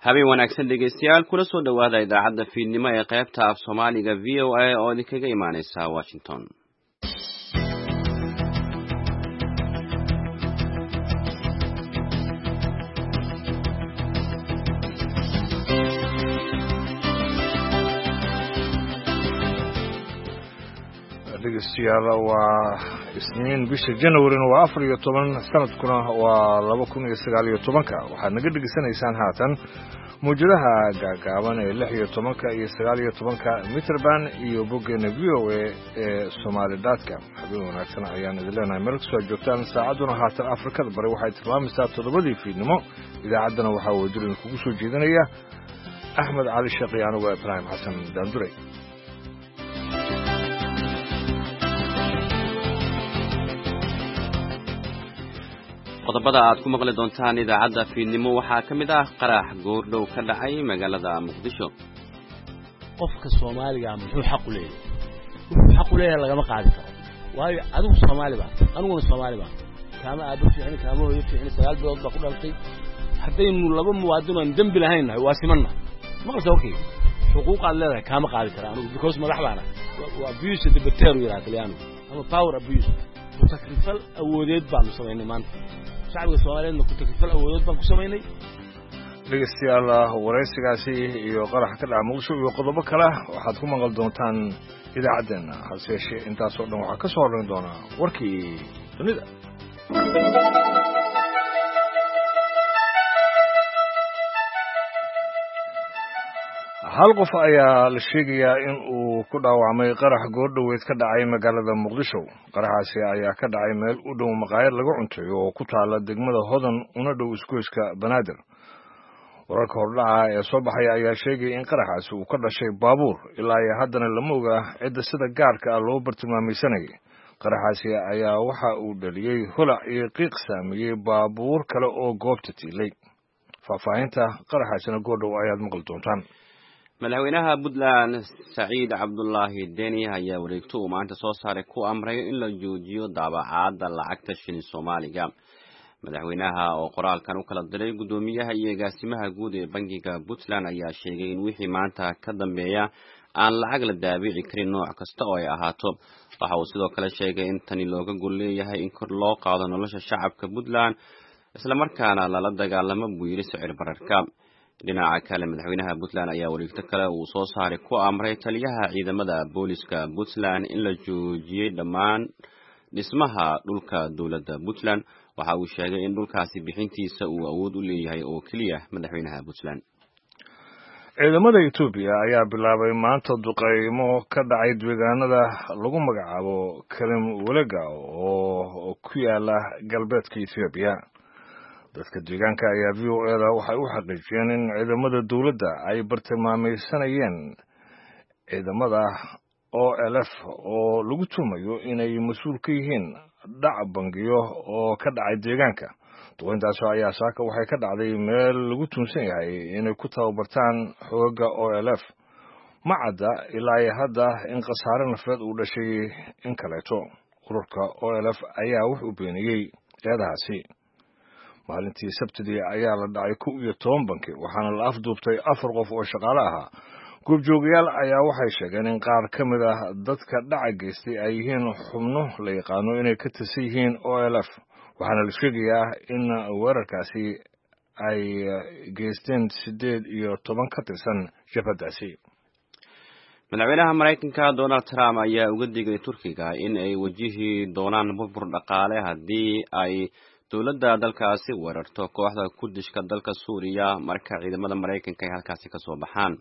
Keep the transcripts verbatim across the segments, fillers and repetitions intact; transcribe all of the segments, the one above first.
habeen wanaagsan dhegeystayaal kula soo dhawaada idaacadda fiidnimo ee qaybta af Soomaaliga V O A oo idinkaga imaaneysa Washington. dhegeystayaal waa isniin bisha January waa afar iyo toban sanadkuna waa laba kun iyo sagaal iyo toban waxaad naga dhageysanaysaan haatan muujadaha gaagaaban ee lix iyo toban iyo sagaal iyo toban Meterband iyo boggeena V O A ee Somali dot com. habeen wanaagsan ayaan idin leenahay meel soo joogtaan saacaduna haatan Afrikada bari waxay tilmaamaysaa toddobadii fiidnimo. idaacaddana waxaa wadarin kugu soo jeedinaya Axmed Cali Sheekh iyo anigu Ibrahim Xasan Daandure. qodobada aad ku maqli doontaan idaacadda fiidnimo waxaa ka mid ah qarax goordhow ka dhacay magaalada Muqdisho. qofka Soomaaliga muxuu xaq u leeyahay wuxuu xaq u leeyahay lagama qaadi karo waayo adigu Soomaali baa aniguna Soomaali baa kama aad fiicin kama hooyo fiicin sagaal bilood baa ku dhaltay haddaynu laba muwaadin aan dambi lahayn waa simanna maqalta okay xuquuq aad leedahay kama qaadi karo anigu because madax baana waa abuse the better yiraahdo ama power abuse ku takrifal awoodeed baan sameynay maanta shacabka Soomaaliyeed ku takrifal awoodeed baan ku sameynay. dhegeystayaal wareysigaasi iyo qarax ka dhaca Muqdisho iyo qodobo kale waxaad ku maqal doontaan idaacaddeenna hase yeeshee intaas oo dhan waxaa ka soo horreyn doona warkii dunida. hal qof ayaa la sheegayaa in uu ku dhaawacmay qarax goordhoweed ka dhacay magaalada Muqdisho. qaraxaasi ayaa ka dhacay meel u dhow maqaayad laga cunteeyo oo ku taala degmada Hodan una dhow isgoyska Banaadir. wararka hordhaca ee soo baxaya ayaa sheegay in qaraxaasi uu ka dhashay baabuur ilaa iyo haddana lama oga cidda sida gaarka ah loo bartilmaamaysanayay. qaraxaasi ayaa waxa uu dhaliyey holac iyo qiiq saameeyey baabuur kale oo goobta tiilay. faahfaahinta qaraxaasina goordhow ayaad maqli doontaan. madaxweynaha Puntland Saciid Cabdullaahi Deni ayaa wareegto uu maanta soo saaray ku amray in la joojiyo daabacaadda lacagta shilin Soomaaliga. madaxweynaha oo qoraalkan u kala diray gudoomiyaha iyo agaasimaha guud ee bangiga Puntland ayaa sheegay in wixii maanta ka dambeeya aan lacag la daabici karin nooc kasta oo ay ahaato. waxa uu sidoo kale sheegay in tani looga gol leeyahay in kor loo qaado nolosha shacabka Puntland isla markaana lala dagaalamo buu yiri sicir bararka. dhinaca kale madaxweynaha Puntland ayaa wareegto kale uu soo saaray ku amray taliyaha ciidamada booliska Puntland in la joojiyay dhammaan dhismaha dhulka dawladda Puntland. waxa uu sheegay in dhulkaasi bixintiisa uu awood u leeyahay oo kaliya madaxweynaha Puntland. ciidamada Itoobiya ayaa bilaabay maanta duqeymo ka dhacay deegaanada lagu magacaabo Kalim Walaga oo ku yaala galbeedka Itoobiya. dadka deegaanka ayaa V O A da waxay u xaqiijiyeen in ciidamada dawladda ay bartilmaamaysanayeen ciidamada O L F oo lagu tumayo inay mas'uul ka yihiin dhac bangiyo oo ka dhacay deegaanka. duqeyntaas ayaa saaka waxay ka dhacday meel lagu tunsan yahay inay ku tababartaan xoogga O L F. ma cadda ilaa hadda in khasaare nafeed uu dhashay in kaleeto. ururka O L F ayaa wax u beeniyey eedahaasi. maalintii Sabtidii ayaa la dhacay kow iyo toban banki waxaana la afduubtay afar qof oo shaqaale ahaa. goobjoogayaal ayaa waxay sheegeen in qaar ka mid ah dadka dhaca geystay ay yihiin xubno la yaqaano inay ka tirsan yihiin O L F. waxaana la sheegayaa in weerarkaasi ay geysteen sideed iyo toban ka tirsan jabhadaasi. madaxweynaha Mareykanka Donald Trump ayaa uga digay Turkiga in ay wajihi doonaan burbur dhaqaale haddii ay dawladda dalkaasi weerarto kooxda Kurdishka dalka Suuriya marka ciidamada Mareykanka ay halkaasi ka soo baxaan.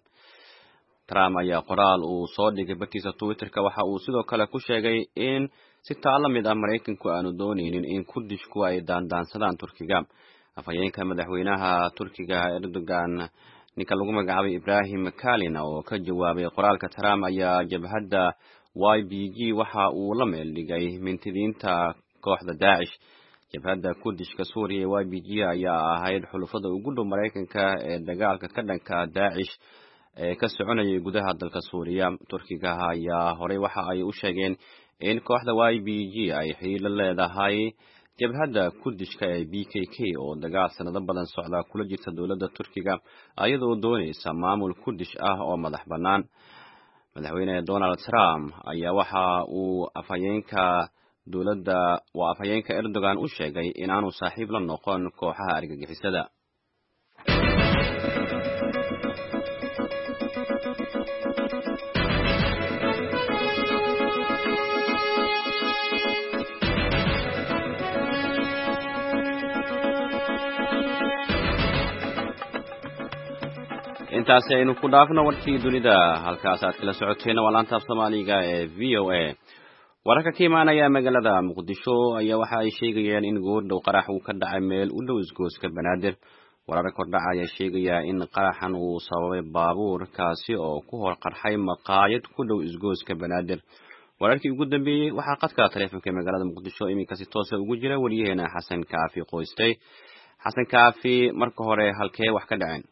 Trump ayaa qoraal uu soo dhigay bartiisa Twitter-ka waxa uu sidoo kale ku sheegay in si taala mid ah Mareykanku aanu dooneynin in Kurdishku ay daandaansadaan Turkiga. afhayeenka madaxweynaha Turkiga Erdogan ninka lagu magacaabay Ibrahim Kalin oo ka jawaabay qoraalka Trump ayaa jabhadda Y P G waxa uu la meel dhigay mintidiinta kooxda Daesh. jabhadda Kurdishka Suuriya Y P G ayaa ahayd xulufada ugu dhow Mareykanka ee dagaalka ka dhanka Daesh ee ka soconayay gudaha dalka Suuriya. Turkiga ayaa horey waxa ay u sheegeen in kooxda Y P G ay xiriir la leedahay jabhadda Kurdishka ee B K K oo dagaal sanado badan socda kula jirta dowladda Turkiga ayadoo doonaysa maamul Kurdish ah oo madax bannaan. madaxweyne Donald Trump ayaa waxa uu afhayeenka dowladda waa afhayeenka Erdogan u sheegay inaanu saaxiib la noqon kooxaha argagixisada. intaasi aynu ku dhaafno warkii dunida halkaas aad kala socoteen waa laanta Soomaaliga ee V O A. wararka ka imaanaya magaalada Muqdisho ayaa waxa ay sheegayaan in goordhow qarax uu ka dhacay meel u dhow isgooska Banaadir. wararka kordhaca ayaa sheegaya in qaraxan uu sababay baabuur kaasi oo ku hor qarxay maqaayad ku dhow isgooska Banaadir. wararkii ugu dambeeyay waxa qadka taleefanka magaalada Muqdisho iminka si toos ah ugu jira wariyaheena Xasan Kaafi Qoystay. Xasan Kaafi, marka hore halkee wax ka dhaceen?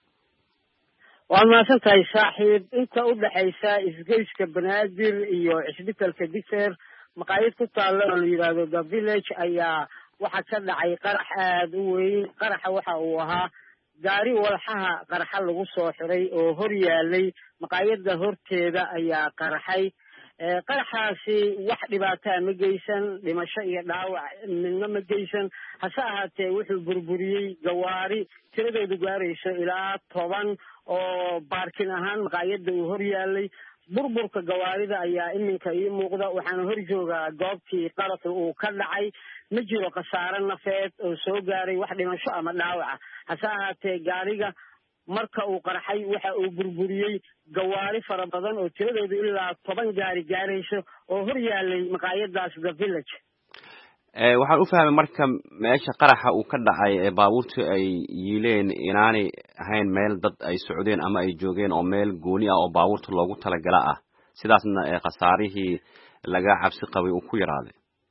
waa maasantahay saaxiib inta u dhaxaysa isgoyska Banaadir iyo cisbitaalka Digfer maqaayad ku taalo oo la yiraahdo The Village ayaa waxa ka dhacay qarax aad u weyn. qaraxa waxa uu ahaa gaari walxaha qaraxa lagu soo xiray oo hor yaalay maqaayada horteeda ayaa qaraxay. qaraxaasi wax dhibaato ma geysan, dhimasho iyo dhaawac midna ma geysan, hase ahaatee wuxuu burburiyey gawaari tiradoodu gaarayso ilaa toban oo baarkin ahaan maqaayada uu hor yaalay. burburka gawaarida ayaa iminka ii muuqda, waxaana hor joogaa goobtii qaraxu uu ka dhacay. ma jiro khasaare nafeed oo soo gaaray wax dhimasho ama dhaawaca, hase ahaatee gaariga marka uu qarxay waxa uu burburiyey gawaari fara badan oo tiradoodu ilaa toban gaari gaarayso oo hor yaalay maqaayadaas The Village. ee waxaan u fahmay marka meesha qaraxa uu ka dhacay ee baabuurtu ay yiileen inaanay ahayn meel dad ay socdeen ama ay joogeen oo meel gooni ah oo baabuurta loogu talagala ah, sidaasna ee khasaarihii laga cabsi qabay uu ku yaraaday.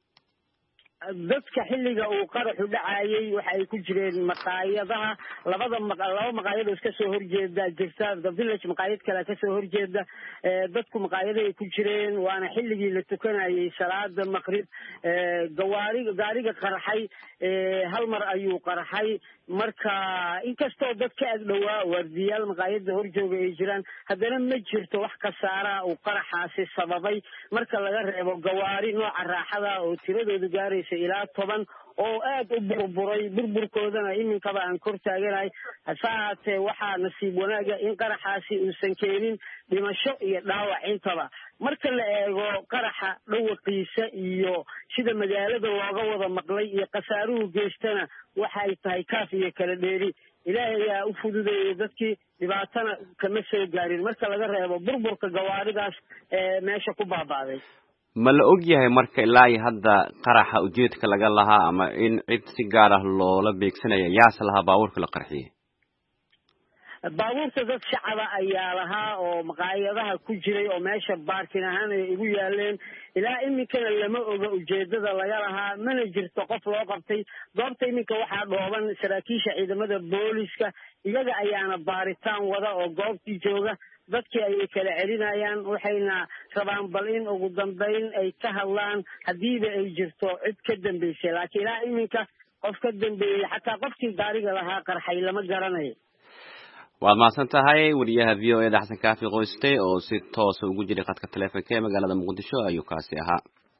dadka xilliga uu qaraxu dhacayay waxa ay ku jireen maqaayadaha labada laba maqaayad oo iska soo horjeeda jirta The Village maqaayad kale ka soo horjeeda. dadku maqaayada ay ku jireen waana xilligii la tukanayay salaada maqrib. gawaariga gaariga qaraxay hal mar ayuu qaraxay. marka inkastoo dadka ag dhawaa wardiyaal maqaayada hor jooga ay jiraan, haddana ma jirto wax khasaara uu qaraxaasi sababay marka laga reebo gawaari nooca raaxada oo tiradoodu gaaraysa ilaa toban oo aad u burburay. burburkoodana iminkaba aan kor taaganahay, hase ahaatee waxaa nasiib wanaaga in qaraxaasi uusan keenin dhimasho iyo dhaawac intaba. marka la eego qaraxa dhawaqiisa iyo sida magaalada looga wada maqlay iyo khasaaruhu geystana waxay tahay kaaf iyo kala dheeri. ilaahay ayaa u fududeeyay dadkii, dhibaatana kama soo gaarin marka laga reebo burburka gawaaridaas ee meesha ku baaba'day. ma la og yahay marka ilaa iyo hadda qaraxa ujeedka laga lahaa ama in cid si gaar ah loola beegsanaya yaas lahaa baabuurka la qarxiyay? baabuurta dad shacaba ayaa lahaa oo maqaayadaha ku jiray oo meesha baarkin ahaan ay ugu yaaleen. ilaa iminkana lama oga ujeedada laga lahaa, mana jirto qof loo qabtay. goobta iminka waxaa dhooban saraakiisha ciidamada booliska, iyaga ayaana baaritaan wada oo goobtii jooga. dadkii ayay kala celinayaan, waxayna rabaan bal in ugu dambeyn ay ka hadlaan haddiiba ay jirto cid ka dambeysay. laakiin ilaa iminka qof ka dambeeyey xataa qofkii gaariga lahaa qarxay lama garanayo. waad mahadsan tahay wariyaha V O A da Xasan Kaafi Qoystay oo si toos ah ugu jiray khadka taleefanka ee magaalada Muqdisho ayuu kaasi ahaa.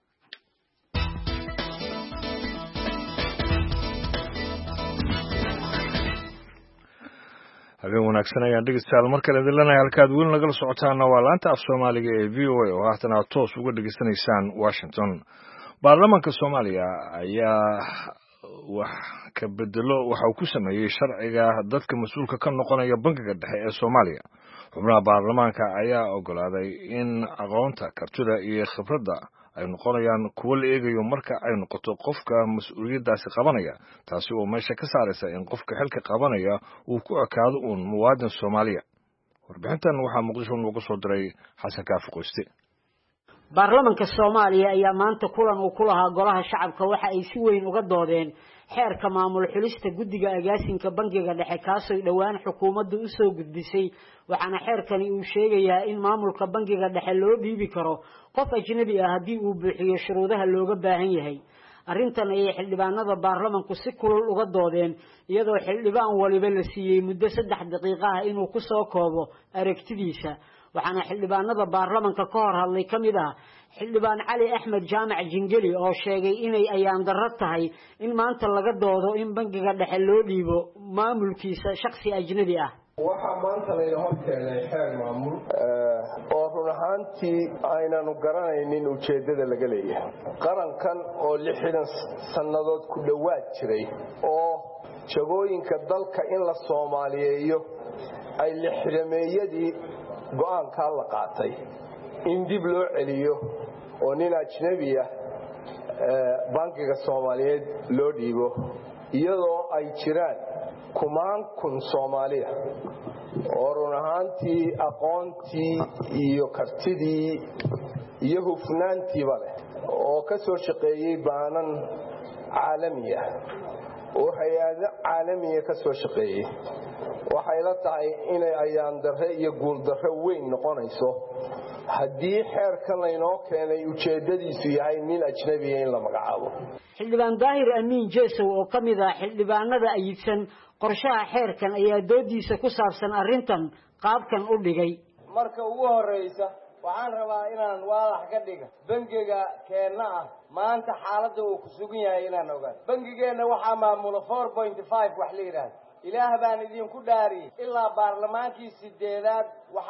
habeen wanaagsan ayaan dhegeystayaal mar kale idin leenahay. halkaad weli nagala socotaana waa laanta af Soomaaliga ee V O A oo haatan aad toos uga dhegeysanaysaan Washington. baarlamaanka Soomaaliya ayaa wax ka bedelo waxa uu ku sameeyay sharciga dadka mas'uulka ka noqonaya bangiga dhexe ee Soomaaliya. xubnaha baarlamaanka ayaa ogolaaday in aqoonta, kartida iyo khibradda ay noqonayaan kuwo la eegayo marka ay noqoto qofka mas'uuliyaddaasi qabanaya, taasi oo meesha ka saaraysa in qofka xilka qabanaya uu ku ekaado uun muwaadin Soomaaliya. warbixintan waxaa Muqdisho nooga soo diray Xasan Kaafi Qoyste. baarlamaanka Soomaaliya ayaa maanta kulan uu ku lahaa golaha shacabka waxa ay si weyn uga doodeen xeerka maamul xulista guddiga agaasinka bangiga dhexe kaasoo dhawaan xukuumaddu u soo gudbisay. waxaana xeerkani uu sheegayaa in maamulka bangiga dhexe loo dhiibi karo qof ajnabi ah haddii uu buuxiyo shuruudaha looga baahan yahay. arrintan ayay xildhibaanada baarlamanku si kulul uga doodeen iyadoo xildhibaan waliba la siiyey muddo saddex daqiiqo ah inuu ku soo koobo aragtidiisa waxaana xildhibaanada baarlamanka ka hor hadlay ka mid ah xildhibaan cali axmed jaamac jingeli oo sheegay inay ayaan darro tahay in maanta laga doodo in bangiga dhexe loo dhiibo maamulkiisa shakhsi ajnabi ah waxaa maanta layna hor keenay xeer maamul oo run ahaantii aynanu garanaynin ujeeddada laga leeyahay qarankan oo lixdan sannadood ku dhowaad jiray oo jagooyinka dalka in la soomaaliyeeyo ay lixdameeyadii go'aankaa la qaatay in dib loo celiyo oo nin ajnabi ah bankiga soomaaliyeed loo dhiibo iyadoo ay jiraan kumaan kun Soomaaliya oo run ahaantii aqoontii iyo kartidii iyo hufnaantiiba leh oo ka soo shaqeeyay baanan caalamiya oo hay'ado caalamiya ka soo shaqeeyay waxay la tahay inay ayaan darre iyo guul darre weyn noqonayso haddii xeerkan laynoo keenay ujeedadiisu yahay nin ajnabi in la magacaabo xildhibaan daahir amiin jeesow oo ka mid ah xildhibaanada ayidsan qorshaha xeerkan ayaa doodiisa ku saabsan arrintan qaabkan u dhigay marka ugu horeysa waxaan rabaa inaan waadax ka dhiga bangiga keenna ah maanta xaaladda uu ku sugan yahay inaan ogaan bangigeenna waxaa maamula four point five wax la yidhaahdo ilaah baan idinku dhaariyey ilaa baarlamaankii sideedaad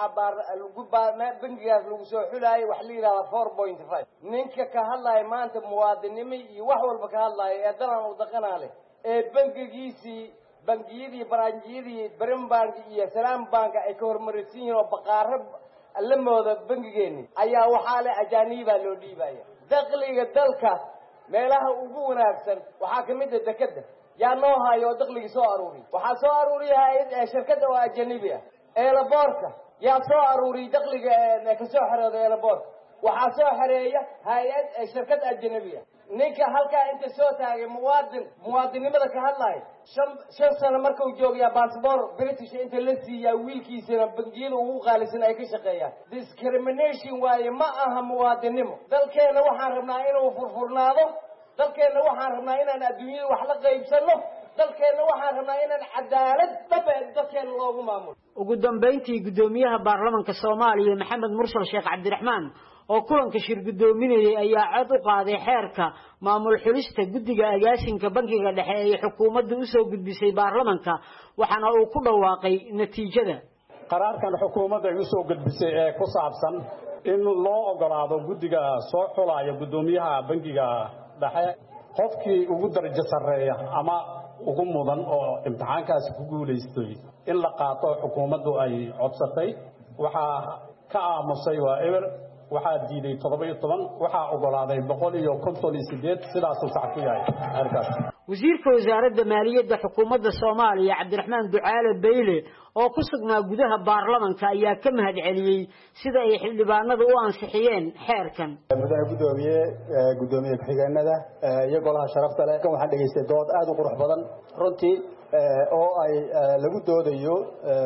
waxaa bangigaas lagu soo xulaayay wax la yidhahda four point five ninka ka hadlaya maanta muwaadinimo iyo wax walba ka hadlaya ee dalan u daqanaa leh ee bangigiisii bangiyadii baraanjiyadii brimbank iyo salaam bank ay ka hormaraysan yihiin oo baqaaro la mooda bangigeeni ayaa waxaa leh ajaanibaa loo dhiibaya dakhliga dalka meelaha ugu wanaagsan waxaa ka mid ah dekeda yaa noo hayo oo dakhliga soo aruuriy waxaa soo aruuriya shirkadda oo ajanabi ah eelaboorka yaa soo aruuriy dakhliga ka soo xerooda eelaboorka waxaa soo xereeya hay-ad shirkad ajanabi ah ninka halkaa inta soo taagay muwaadin muwaadinimada ka hadlaya shan shan sano markuu joogayaa baasboor british inta la siiyaa wiilkiisana bangiyada ugu qaalisan ay ka shaqeeyaan discrimination waaye ma aha muwaadinimo dalkeena waxaan rabnaa inuu furfurnaado dalkeena waxaan rabnaa inaan adduunyada wax la qaybsano dalkeena waxaan rabnaa inaan cadaalad dhab dadkeena loogu maamulo ugu dambeyntii gudoomiyaha baarlamanka Soomaaliya Maxamed Mursal Sheekh Cabdiraxmaan oo kulanka shir gudoominayay ayaa cod u qaaday xeerka maamul xulista guddiga agaasinka bankiga dhexe ee xukuumadda u soo gudbisay baarlamanka waxaana uu ku dhawaaqay natiijada qaraarkan xukuumadda ay u soo gudbisay ee ku saabsan in loo ogolaado guddiga soo xulaya gudoomiyaha bankiga dhexe qofkii ugu darajo sareeya ama ugu mudan oo imtixaankaasi ku guuleystay in la qaato xukuumaddu ay codsatay waxa ka aamusay waa eber waxaa diiday toddoba iyo toban waxaa ogolaaday boqol iyo konton iyo sideed sidaas uu sax ku yahay halkaas wasiirka wasaaradda maaliyadda xukuumadda Soomaaliya Cabdiraxmaan Ducaale Beyle oo ku sugnaa gudaha baarlamanka ayaa ka mahad celiyay sida ay xildhibaanadu u ansixiyeen xeerkan madaxa gudoomiye gudoomiye xigeenada iyo golaha sharafta leh kan waxaan dhageystay dood aad u qurux badan runtii oo ay lagu doodayo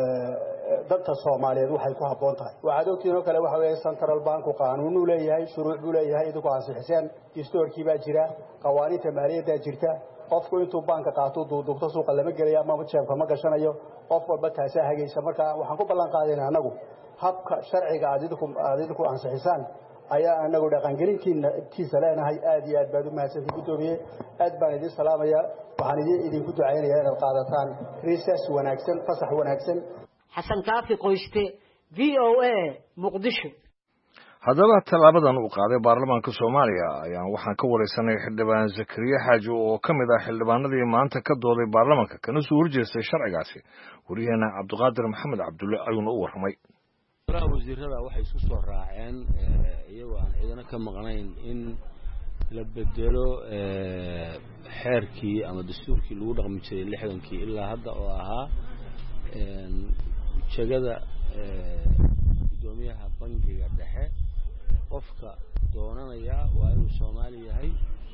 dadka Soomaaliyeed waxay ku haboon tahay waxa doogtiino kale waxa weeye central bank qaanuun uu leeyahay shuruuc uu leeyahay idinku ansixiseen dastuurkii baa jira qawaaniinta maaliyadda jirta qofku intuu banka qaato duubto suuqa lama gelayo ama jeebka ma gashanayo qof walba taasa hagaysa marka waxaan ku ballan qaadaynaa anagu habka sharciga aad idinku ansixisaan ayaa anagu dhaqan gelintiisa leenahay aad iyo aad baad u mahadsantahay gudoomiye aad baan idin salaamaya waxaan idinku ducaynayaa inaad qaadataan recess wanaagsan fasax wanaagsan xasan kaafi qoyste v o a muqdisho haddaba tallaabadan uu qaaday baarlamaanka Soomaaliya ayaan waxaan ka wareysanay xildhibaan Zakariya Xaaji oo ka mid ah xildhibaanadii maanta ka dooday baarlamaanka kana soo horjeestay sharcigaasi wariyana Cabdiqaadir Maxamed Cabdulle ayuuna u warramay wasiirada waxay isku soo raaceen iyagoo aan ciidana ka maqnayn in la bedelo xeerkii ama dastuurkii lagu dhaqmi jiray lixdankii ilaa hadda oo ahaa jagada gudoomiyaha bangiga dhexe qofka doonanaya waa inuu Soomaali yahay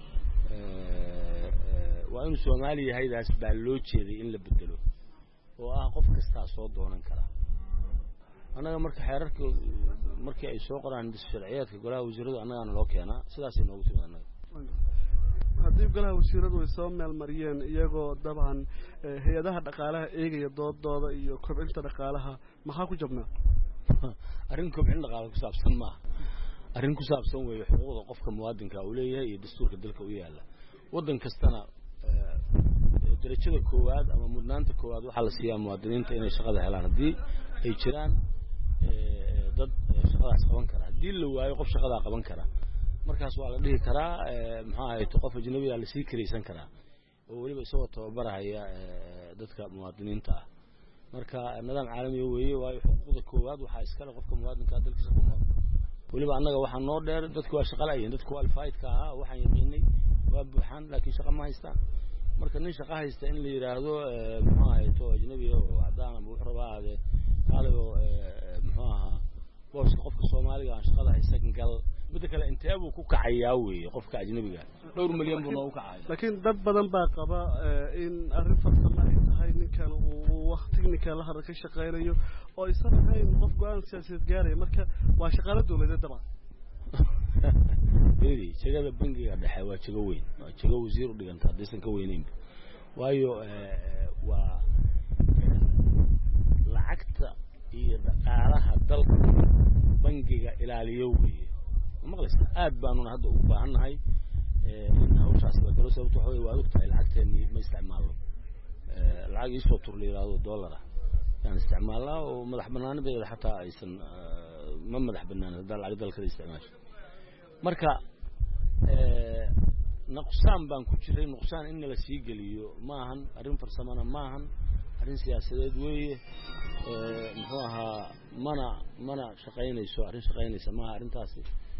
waa inuu Soomaali yahay daas baa loo jeeday in la bedelo oo ah qof kasta soo doonan kara anaga marka xeerarka markii ay soo qoraan sharciyeedka golaha wasiiradu anagana loo keenaa sidaas inoogu timaadnaa haddii golaha wasiiradu ay soo meel mariyeen iyagoo dabcan hay-adaha dhaqaalaha eegaya doodooda iyo kobcinta dhaqaalaha maxaa ku jabnaa arrin kobcin dhaqaale ku saabsan maaha arrin ku saabsan weeye xuquuqda qofka muwaadinka uu leeyahay iyo dastuurka dalka u yaala waddan kastana darajada koowaad ama mudnaanta koowaad waxaa la siiyaa muwaadiniinta inay shaqada helaan haddii ay jiraan dad shaqadaas qaban kara haddii la waayo qof shaqadaa qaban kara markaas waa la dhihi karaa maxaa ahayto qof ajnabi ah lasii karaysan karaa oo weliba isagoo tababarahaya dadka muwaadiniinta ah marka nidaam caalamiya weeye waayo xuquuqda koowaad waxaa iskale qofka muwaadinka dalkiisa ku nool weliba annaga waxaa noo dheer dadku waa shaqa la'yihiin dadku qualifiedka ahaa waxaan yaqiinay waa buuxaan laakiin shaqa ma haystaan marka nin shaqa haysta in la yidhaahdo muxuu ahayto ajnabi oo cadaan ama wuxuu rabaa ahaadee kaaligo muxuu ahaa booska qofka soomaaliga aan shaqada haysan gal midda kale intee buu ku kacayaa weeye qofka ajnabiga dhowr milyan buu noogu kacaya laakiin dad badan baa qaba in arrin farsamo ay tahay ninkan uu wax technical hada ka shaqeynayo oo aysan ahayn qof go-aan siyaasadeed gaaraya marka waa shaqaale dowladeed dabcan beedi jagada bangiga dhexe waa jago weyn waa jago wasiir u dhiganta haddaysan ka weynaynba waayo waa lacagta iyo dhaqaalaha dalka bangiga ilaaliyo weeye maqlaysa aad baanuna hadda ugu baahannahay in hawshaas la galo sababto waxa weeye waad ogtahay lacagteennii ma isticmaalno lacag iisoo tur la yidhaahdo dollara yaan isticmaalnaa oo madax bannaanideeda xataa aysan ma madax bannaanin haddaa lacag dalkada isticmaasho marka nuqsaan baan ku jiray nuqsaan in nala sii geliyo maahan arrin farsamana maahan arrin siyaasadeed weeye muxuu ahaa mana mana shaqaynayso arrin shaqaynaysa maaha arrintaasi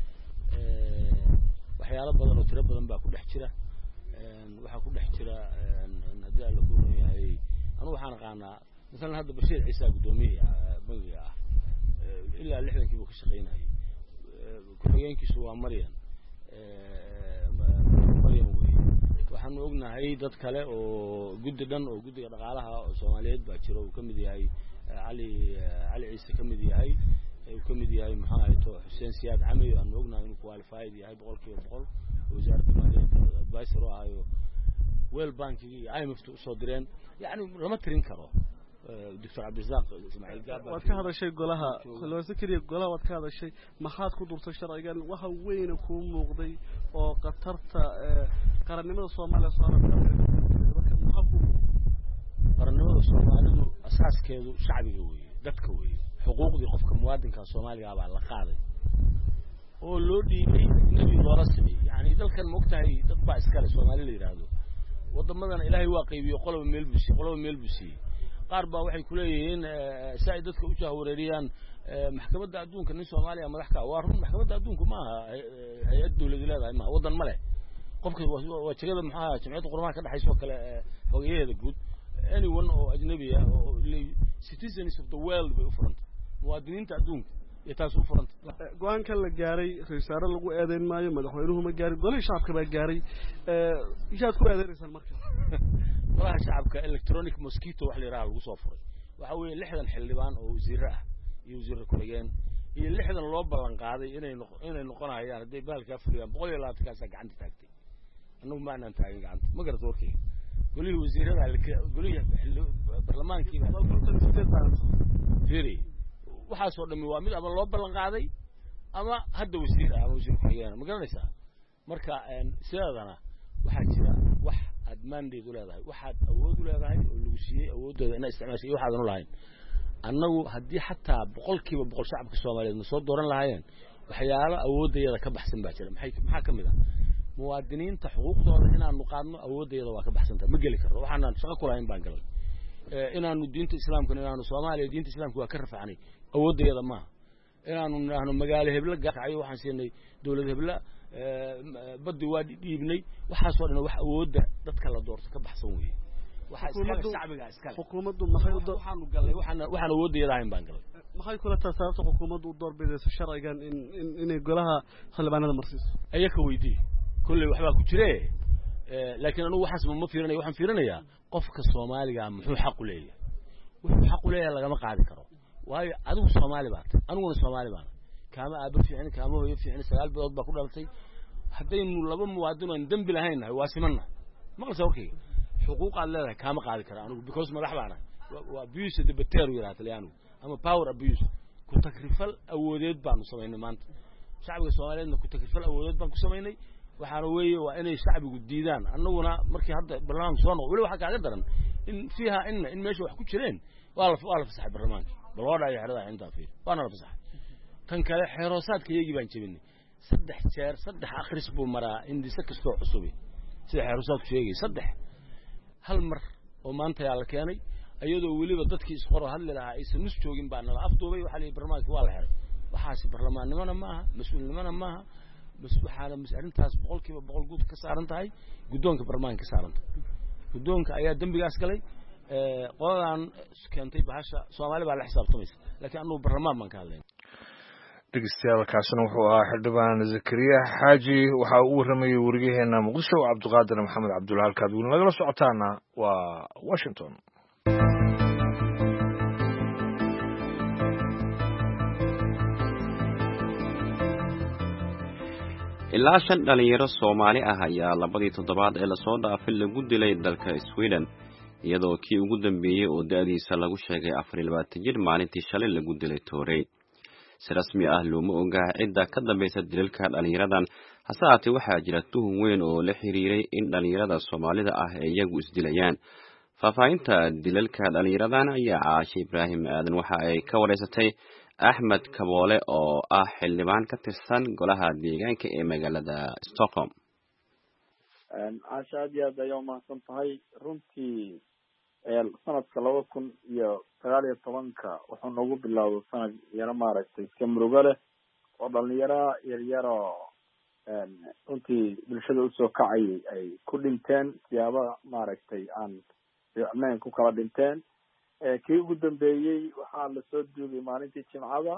waxyaalo badan oo tiro badan baa ku dhex jira waxaa ku dhex jira haddii alla ku run yahay anu waxaan aqaanaa masalan hadda bashiir ciisa guddoomiye bangiga ah ilaa lixdankii buu ka shaqaynayay ku-xigeenkiisu waa maryan maryan weye waxaanu ognahay dad kale oo guddi dhan oo guddiga dhaqaalaha soomaaliyeed baa jiro uu ka mid yahay cali cali ciise ka mid yahay uu ka mid yahay maxaa ahayto xuseen siyaad camey aanu ognahay inuu qualified yahay boqol kiiba boqol wasaaradda maaliyadda advisor u ahayo weel bankiga iyo I M F ta usoo direen yacni lama tirin karo doctor cabdirasaaq ismaaciil gaaba waad ka hadashay golaha loo keliya golaha waad ka hadashay maxaad ku durtay sharcigan waxa weyn kuu muuqday oo qatarta qarannimada Soomaaliya saaran marka maxaa ku qarannimada Soomaalidu asaaskeedu shacbiga weeye dadka weeye xuquuqdii qofka muwaadinka Soomaaliga baa la qaaday oo loo dhiibay nabi loo rasmay yani dalkan moogtahay dad baa iskale Soomaali la yiraahdo wadamadan Ilaahay waa qaybiyo qoloba meel busi qoloba meel busi qaar baa waxay ku leeyihiin saay dadka u jahwareeriyaan maxkamadda adduunka nin Soomaaliya madax ka waa run maxkamadda adduunka ma aha hay'ad dawladeed leedahay ma wadan ma leh qofka waa jagada maxaa jamciyadda qurmaha ka dhaxayso kale xogeeyada guud anyone oo ajnabi ah oo citizens of the world bay u furanta muwaadiniinta adduunka iyo taas u furanta go'aanka la gaaray raiisul lagu eedeyn maayo madaxweynuhu ma gaarin golay shacabka baa gaaray ee yaad ku eedeynaysan marka golaha shacabka electronic mosquito wax la yiraahdo lagu soo furay waxa weeye lixdan xildhibaan oo wasiir ah iyo wasiir ku-xigeen iyo lixdan loo ballan qaaday inay inay noqonayaan haday baalka furiyaan boqol iyo labaatan kaas gacanta taagtay annagu ma aanan taagin gacanta ma garato warkay golihii wasiirada golihii barlamaankii fiiri waxaa soo dhamay waa mid ama loo ballan qaaday ama hadda wasiir ah ama wasiir ku-xigeen ma garanaysaa marka sidaadana waxaa jira wax aad mandate u leedahay waxaad awood u leedahay oo lagu siiyey awoodooda inaad isticmaashay iyo waxaadan u lahayn annagu haddii xataa boqolkiiba boqol shacabka Soomaaliyeed ma soo dooran lahaayeen waxyaalo awoodayada ka baxsan baa jira maxay maxaa ka mid ah muwaadiniinta xuquuqdooda inaanu qaadno awoodayada waa ka baxsanta ma geli karno waxaan shaqo ku lahayn baan galay inaanu diinta islaamka inaanu Soomaaliya diinta islaamka waa ka rafacanay awoodayada ma inaanu nahno magaalo hebla gaacayo waxaan siinay dawlad hebla baddi waa dhiibnay waxa soo dhan wax awooda dadka la doorto ka baxsan weeye waxa iska shacbiga iska xukuumaddu maxay u waxaanu galay waxaan waxaan awoodayada ahayn baan galay maxay kula taasaato xukuumaddu door bidayso sharcigan in inay golaha xildhibaanada marsiiso ayaka weydii kulli waxba ku jiree laakiin anu waxaas ma fiirinayo waxaan fiirinayaa qofka Soomaaliga muxuu xaq u leeyahay wuxuu xaq u leeyahay lagama qaadi karo waayo adigu Soomaali baad aniguna Soomaali baan kaama aaba fiicin kaama hooyo fiicin sagaal bilood baa ku dhalatay haddaynu laba muwaadin aan dambi lahayn nahay waa simannahay maqalsa warkayga xuquuq aad leedahay kaama qaadi kara anigu because madax baanahay waa abuse the better yiraahdo talyaanigu ama power abuse ku takrifal awoodeed baanu samaynay maanta shacbiga Soomaaliyeedna ku takrifal awoodeed baan ku samaynay waxaana weeye waa inay shacbigu diidaan annaguna markii hadda barnaamij soo noqdo wali waxa kaaga daran in fiiha in in meesha wax ku jireen waa la waa la fasaxay barnaamijka balwada ay xirada inta fiir waana la fasaxay tan kale xeeroosaadka iyagii baan jabinay saddex jeer saddex akhris buu maraa indisa kastoo cusubi sida xeeroosaadku sheegay saddex hal mar oo maanta yaa la keenay ayadoo weliba dadkii isqoro hadli lahaa aysan nus joogin baa nala afduubay waxa la barnaamijka waa la xiray waxaasi barlamaannimana maaha mas'uulnimana maaha bas waxaana mas'alintaas boqolkiiba boqol guud ka saaran tahay guddoonka barnaamijka ka saaran tahay guddoonka ayaa dambigaas galay ee qoladan keentay bahasha Soomaali baa la xisaabtamaysa laakiin anuu barnaamij man ka hadlayn dhegeystayaal kaasina wuxuu ahaa xildhibaan Zakariya Xaaji waxa uu waramayay wariyaheena Muqdisho Cabdiqaadir Maxamed Cabdulla halkaad wuu nagala socotaana waa Washington ilaa shan dhalinyaro Soomaali ah ayaa labadii toddobaad ee la soo dhaafay lagu dilay dalka Sweden iyadoo kii ugu dambeeyay oo da'diisa lagu sheegay afar iyo labaatan jir maalintii shalay lagu dilay Toorey si rasmi ah looma ogaa cidda ka dambaysa dilalka dhalinyaradan hase haatee waxaa jira tuhun weyn oo la xiriiray in dhalinyarada Soomaalida ah ay iyagu isdilayaan faafahinta dilalka dhalinyaradan ayaa Caashe Ibraahim Aadan waxa ay ka wareysatay Ahmed Kaboole oo ah xildhibaan ka tirsan golaha deegaanka ee magaalada Stockholm. Caashe aad iyo aad ayuu mahadsan tahay runtii sanadka laba kun iyo sagaal iyo tobanka wuxuu noogu bilowday sanad yaro maaragtay iska murugo leh oo dhalinyaro yaryaro runtii bulshada usoo kacayay ay ku dhinteen siyaabo maaragtay aan fiicnayn ku kala dhinteen kii ugu dambeeyey waxaa lasoo duugay maalintii jimcada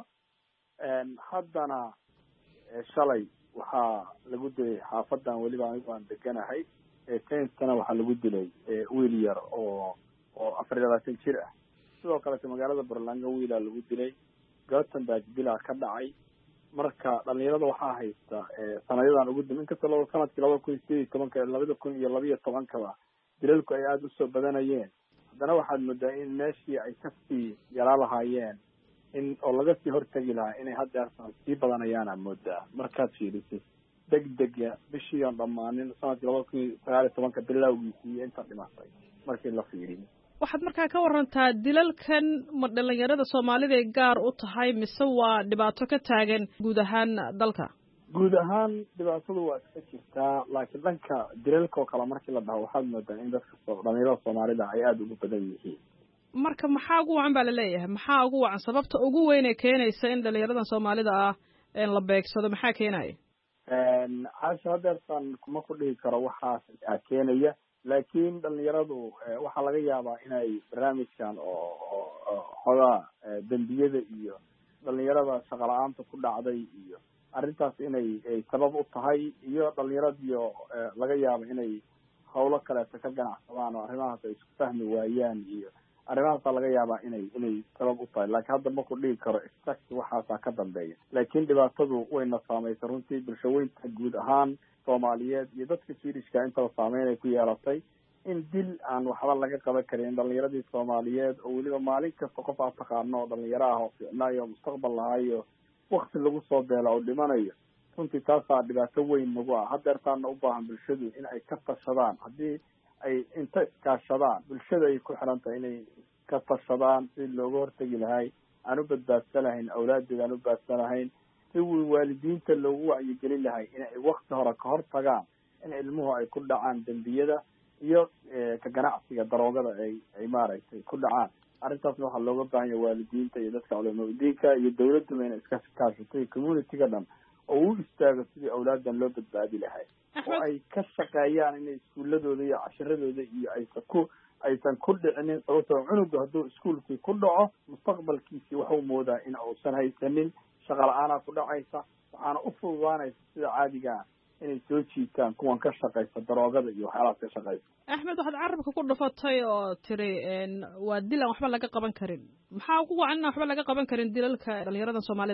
haddana shalay waxaa lagu dilay xaafadan weliba anigu aan deganahay tenskana waxaa lagu dilay wiil yar oo oo afar iyo labaatan jir ah sidoo kalete magaalada Berlanga wiilaa lagu dilay Gothenburg bilaa ka dhacay marka dhalinyarada waxaa haysta sanayadan ugu dambeyn inkastoo laba sanadkii laba kun iyo sideed iyo tobanka labada kun iyo laba iyo tobankaba dilalku ay aada usoo badanayeen haddana waxaad moodaa in meeshii ay kasii yaraa lahaayeen in oo laga sii hortegi lahaa inay haddeersan sii badanayaana moodaa markaad fiirisid degdega bishii aan dhammaanin sanadkii laba kun iyo sagaal iyo tobanka bilowgiisii iyo inta dhimatay markii la fiiriyo waxaad markaa ka warantaa dilalkan ma dhalinyarada Soomaalida ay gaar u tahay mise waa dhibaato ka taagan guud ahaan dalka guud ahaan dhibaatadu waa iska jirtaa laakiin dhanka dilalka oo kale markii la dhaho waxaad moodaa in dadka dhalinyarada Soomaalida ay aada ugu badan yihiin marka maxaa ugu wacan baa la leeyahay maxaa ugu wacan sababta ugu weyn ee keenaysa in dhalinyarada Soomaalida ah in la beegsado maxaa keenaya caasha haddeertan kuma ku dhihi karo waxaas keenaya laakiin dhalinyaradu waxaa laga yaabaa inay barnaamijkan oo xogaa dembiyada iyo dhalinyarada shaqo la-aanta ku dhacday iyo arrintaas inay ay sabab u tahay iyo dhalinyaradiyo laga yaabo inay hawlo kaleeto ka ganacsadaan oo arrimahaas ay isku fahmi waayaan iyo arrimahaasa laga yaabaa inay inay sabab u tahay laakiin hadda ma ku dhigi karo exact waxaasaa ka dambeeya laakiin dhibaatadu wayna saamaysa runtii bulshaweynta guud ahaan Soomaaliyeed iyo dadka Swedishka intaba saameyn ay ku yeelatay in dil aan waxba laga qaban karin dhalinyaradii Soomaaliyeed oo weliba maalin kasta qof aad taqaano oo dhalinyaro ah oo fiicnaayo mustaqbal lahayo waqti lagu soo beelo oo dhimanayo runtii taasaa dhibaato weyn nagu ah haddeertaana u baahan bulshadu in ay ka tashadaan haddii ay inta iskaashadaan bulshada ay ku xiran tahay inay ka tashadaan si looga hortegi lahay aan u badbaadsan lahayn awlaadeeda aan u badbaadsan lahayn si waalidiinta loogu wacyigelin lahay in ay waqti hore ka hor tagaan in ilmuhu ay ku dhacaan dembiyada iyo ka ganacsiga daroogada ay ay maaragtay ku dhacaan arrintaasna waxaa looga baahan yahay waalidiinta iyo dadka culimadiinka iyo dawladduba inay iska kaashatay community-ga dhan oo u istaago sidii awlaadan loo badbaadi lahay oo ay ka shaqeeyaan inay iskuuladooda iyo cashiradooda iyo aysan ku aysan ku dhicinin sababtoo cunuga hadduu iskuulkii ku dhaco mustaqbalkiisii waxuu moodaa in uusan haysanin shaqa la-aanaa ku dhacaysa waxaana u fududaanaysa sida caadigaa inay soo jiitaan kuwan ka shaqaysa daroogada iyo waxyaalahaas ka shaqaysa Axmed waxaad carabka ku dhufatay oo tiri waa dil aan waxba laga qaban karin maxaa ugu wacan waxba laga qaban karin dilalka dhalinyarada Soomaalida ah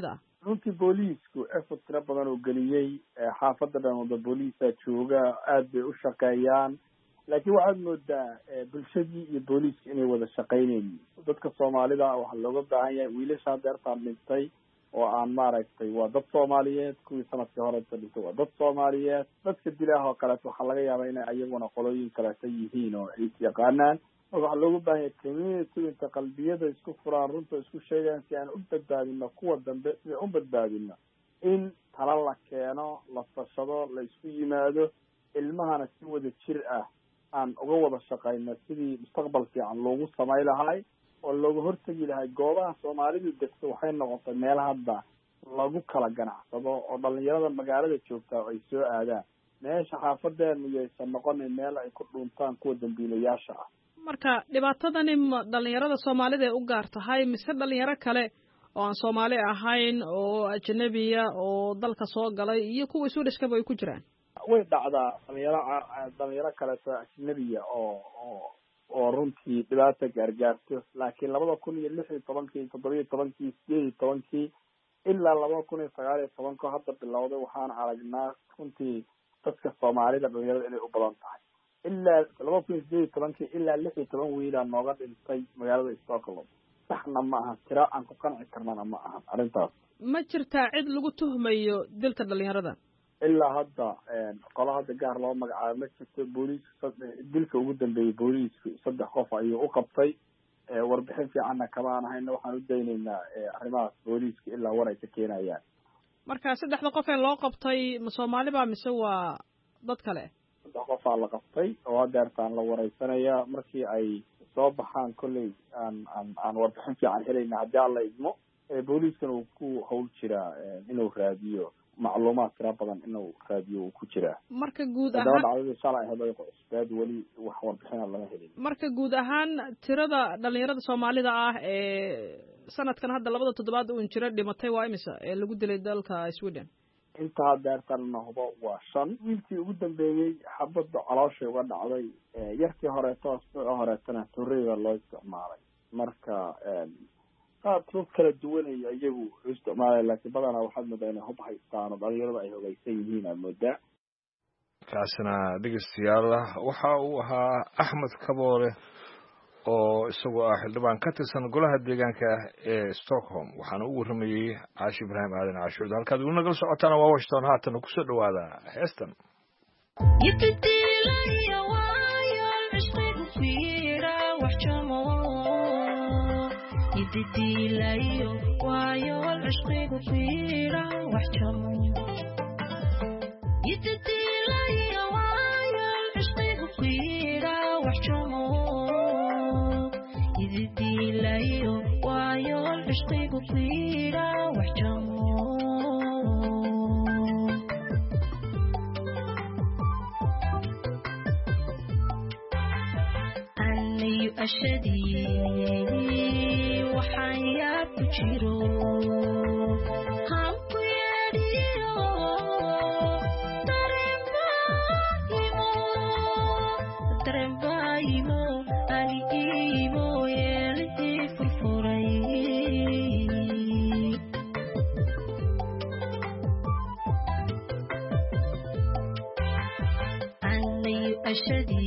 runtii booliisku effort tiro badan oo geliyey xaafadda dhan wada booliisa jooga aad bay u shaqeeyaan laakiin waxaad moodaa bulshadii iyo booliiska inay wada shaqeynaynin dadka soomaalida waxaa looga baahan yahay wiilashaa deertaan dhintay oo aan maaragtay waa dad soomaaliyeed kuwii sanadkii horeta dhintay waa dad soomaaliyeed dadka dilaah oo kaleeto waxaa laga yaabaa inay ayaguna qolooyin kaleeto yihiin oo ay yaqaanaan marka waxaa looga baahan yahay community inta qalbiyada isku furaan runta isku sheegaan si aan u badbaadino kuwa dambe sida u badbaadino in tala la keeno la tashado la isku yimaado ilmahana si wada jir ah aan uga wada shaqayno sidii mustaqbal fiican loogu samay lahay oo looga hortegi lahay goobaha soomaalidu degto waxay noqotay meel hadda lagu kala ganacsado oo dhalinyarada magaalada joogtaa oo ay soo aadaan meesha xaafadeenu yaysan noqonin meel ay ku dhuuntaan kuwa dambiilayaasha ah marka dhibaatadani ma dhalinyarada soomaalida ay u gaar tahay mise dhalinyaro kale oo aan soomaali ahayn oo ajnabiya oo dalka soo galay iyo kuwa isu dhashkaba ay ku jiraan way dhacdaa dhalinyaro dhalinyaro kaleeto ajnabiya oo oo oo runtii dhibaata gaargaarto laakiin labada kun iyo lix iyo tobankii toddoba iyo tobankii sideed iyo tobankii ilaa labada kun iyo sagaal iyo tobanko hadda bilowday waxaan aragnaa runtii dadka soomaalida dhalinyarada inay u badan tahay ilaa laba kun iyo sideed iyo tobankii ilaa lix iyo toban wiilaa nooga dhintay magaalada Stockholm saxna ma aha tira aan ku qanci karnana ma aha arrintaas ma jirtaa cid lagu tuhmayo dilka dhalinyarada ilaa hadda qola hadda gaar loo magacaabo ma jirto booliiska dilka ugu dambeeyey booliisku saddex qof ayuu u qabtay warbixin fiicanna kama aan hayno waxaan u daynaynaa arrimahaas booliiska ilaa war ay ka keenayaan marka saddexda qof ee loo qabtay ma soomaaliba mise waa dad kale saddex qofaa la qabtay oo hadeertaan la wareysanaya markii ay soo baxaan kolley aan aan aan warbixin fiican helayna haddii aan la idmo booliiskana uu ku hawl jiraa inuu raadiyo macluumaad tira badan inuu raadiyo uu ku jiraa marka guud ahaan dhacdada shalay haday qoysbaad wali wax warbixina lama helin marka guud ahaan tirada dhalinyarada soomaalida ah ee sanadkan hadda labada toddobaad uu jira dhimatay waa imisa ee lagu dilay dalka Sweden inta hadeertan hubo waa shan wiilkii ugu dambeeyey xabadda calooshay uga dhacday yarkii horeeto asbuuca horeetana torreeda loo isticmaalay marka qaab kala duwanaya iyagu isticmaalay laakiin badanaa waxaad moodaa inay hub haystaan oo dhalinyarada ay hogaysan yihiin aad moodaa kaasina dhegeystayaal waxa uu ahaa Axmed Kaboole oo isagoo ah xildhibaan ka tirsan golaha deegaanka ee Stockholm waxaana uu waramayay Caashi Ibraahim Aadan Caashuud halkaad ugu nagal socotaan waa Washington haatan ku soo dhawaada heestan يديلايو وايو العشق كثيرة واحجمو يديلايو وايو العشق كثيرة واحجمو يديلايو وايو العشق كثيرة واحجمو أني أشدي وحياة تجيرو هم كيريو ترمبايمو ترمبايمو أليمو يلي فرفوري أني أشدي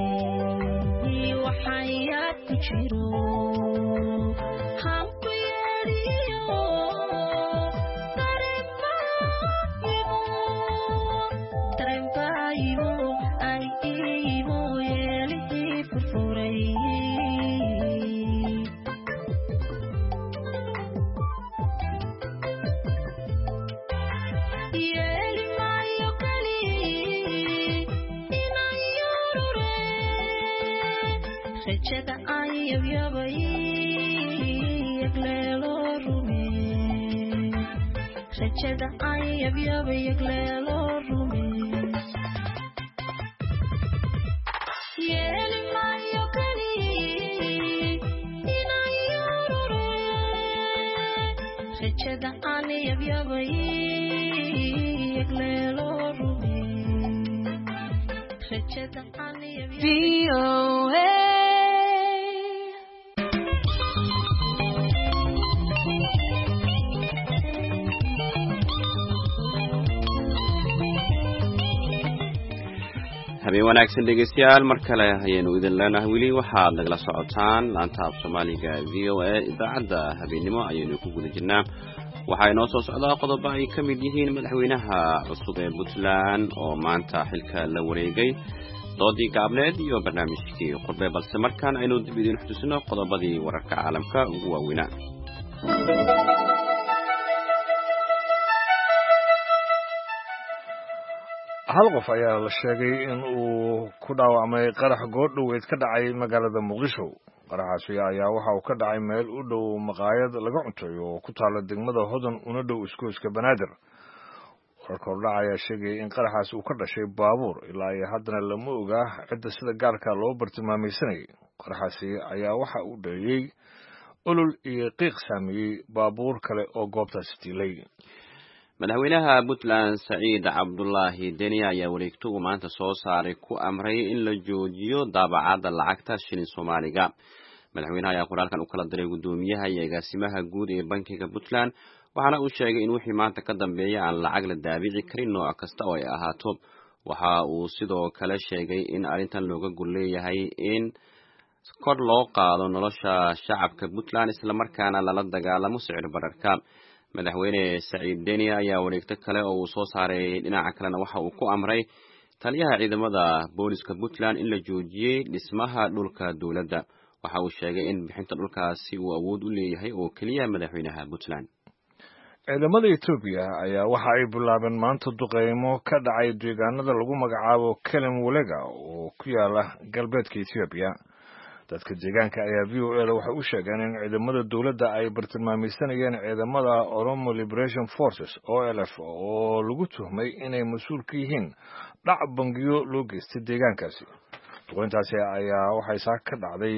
وحياة تجيرو Rejada ayab yabay yaglelo rume Rejada ayab yabay yaglelo rume Yeli mayo kali inayurure Rejada ayab yabay yaglelo rume Rejada ayab yabay habeen wanaagsan dhegeystayaal mar kale ayaynu idin leenahay weli waxaad nagala socotaan laanta af soomaaliga v o a idaacadda habeenimo ayaynu ku guda jirnaa waxaa inoo soo socdaa qodobo ay ka mid yihiin madaxweynaha cusub ee puntland oo maanta xilka la wareegay doodii gaabneed iyo barnaamijkii qurbe balse markaan aynu dib idin xusuusino qodobadii wararka caalamka ugu waaweynaa hal qof ayaa la sheegay in uu ku dhaawacmay qarax goordhoweyd ka dhacay magaalada muqdisho qaraxaasi ayaa waxa uu ka dhacay meel u dhow maqaayad laga cunteeyo oo ku taala degmada hodan una dhow iskooyska banaadir wararka hordhac ayaa sheegayay in qaraxaasi uu ka dhashay baabuur ilaa iyo haddana lama ogaa cidda sida gaarka loo bartilmaamaysanayay qaraxaasi ayaa waxa uu dhaliyey olol iyo qiiq saameeyey baabuur kale oo goobtaasi diilay madaxweynaha puntland saciid cabdulaahi deni ayaa wareegto uu maanta soo saaray ku amray in la joojiyo daabacadda lacagta shilin soomaaliga madaxweynaha ayaa qoraalkan u kala diray guddoomiyaha iyo agaasimaha guud ee bankiga puntland waxaana uu sheegay in wixii maanta ka dambeeya aan lacag la daabici karin nooc kasta oo ay ahaato waxa uu sidoo kale sheegay in arrintan looga gol leeyahay in kor loo qaado nolosha shacabka puntland islamarkaana lala dagaalamo sicir bararka madaxweyne saciid deni ayaa wareegto kale oo uu soo saaray dhinaca kalena waxa uu ku amray taliyaha ciidamada booliska puntland in la joojiyey dhismaha dhulka dowladda waxa uu sheegay in bixinta dhulkaasi uu awood u leeyahay oo keliya madaxweynaha puntland ciidamada etoobiya ayaa waxa ay bilaabeen maanta duqeymo ka dhacay deegaanada lagu magacaabo kelem walega oo ku yaala galbeedka etoobiya dadka deegaanka ayaa v o a da waxay u sheegeen in ciidamada dowladda ay bartilmaamaysanayeen ciidamada Oromo Liberation Forces O L F oo lagu tuhmay inay mas-uul ka yihiin dhac bangiyo loo geystay deegaankaasi duqeyntaasi ayaa waxay saaka ka dhacday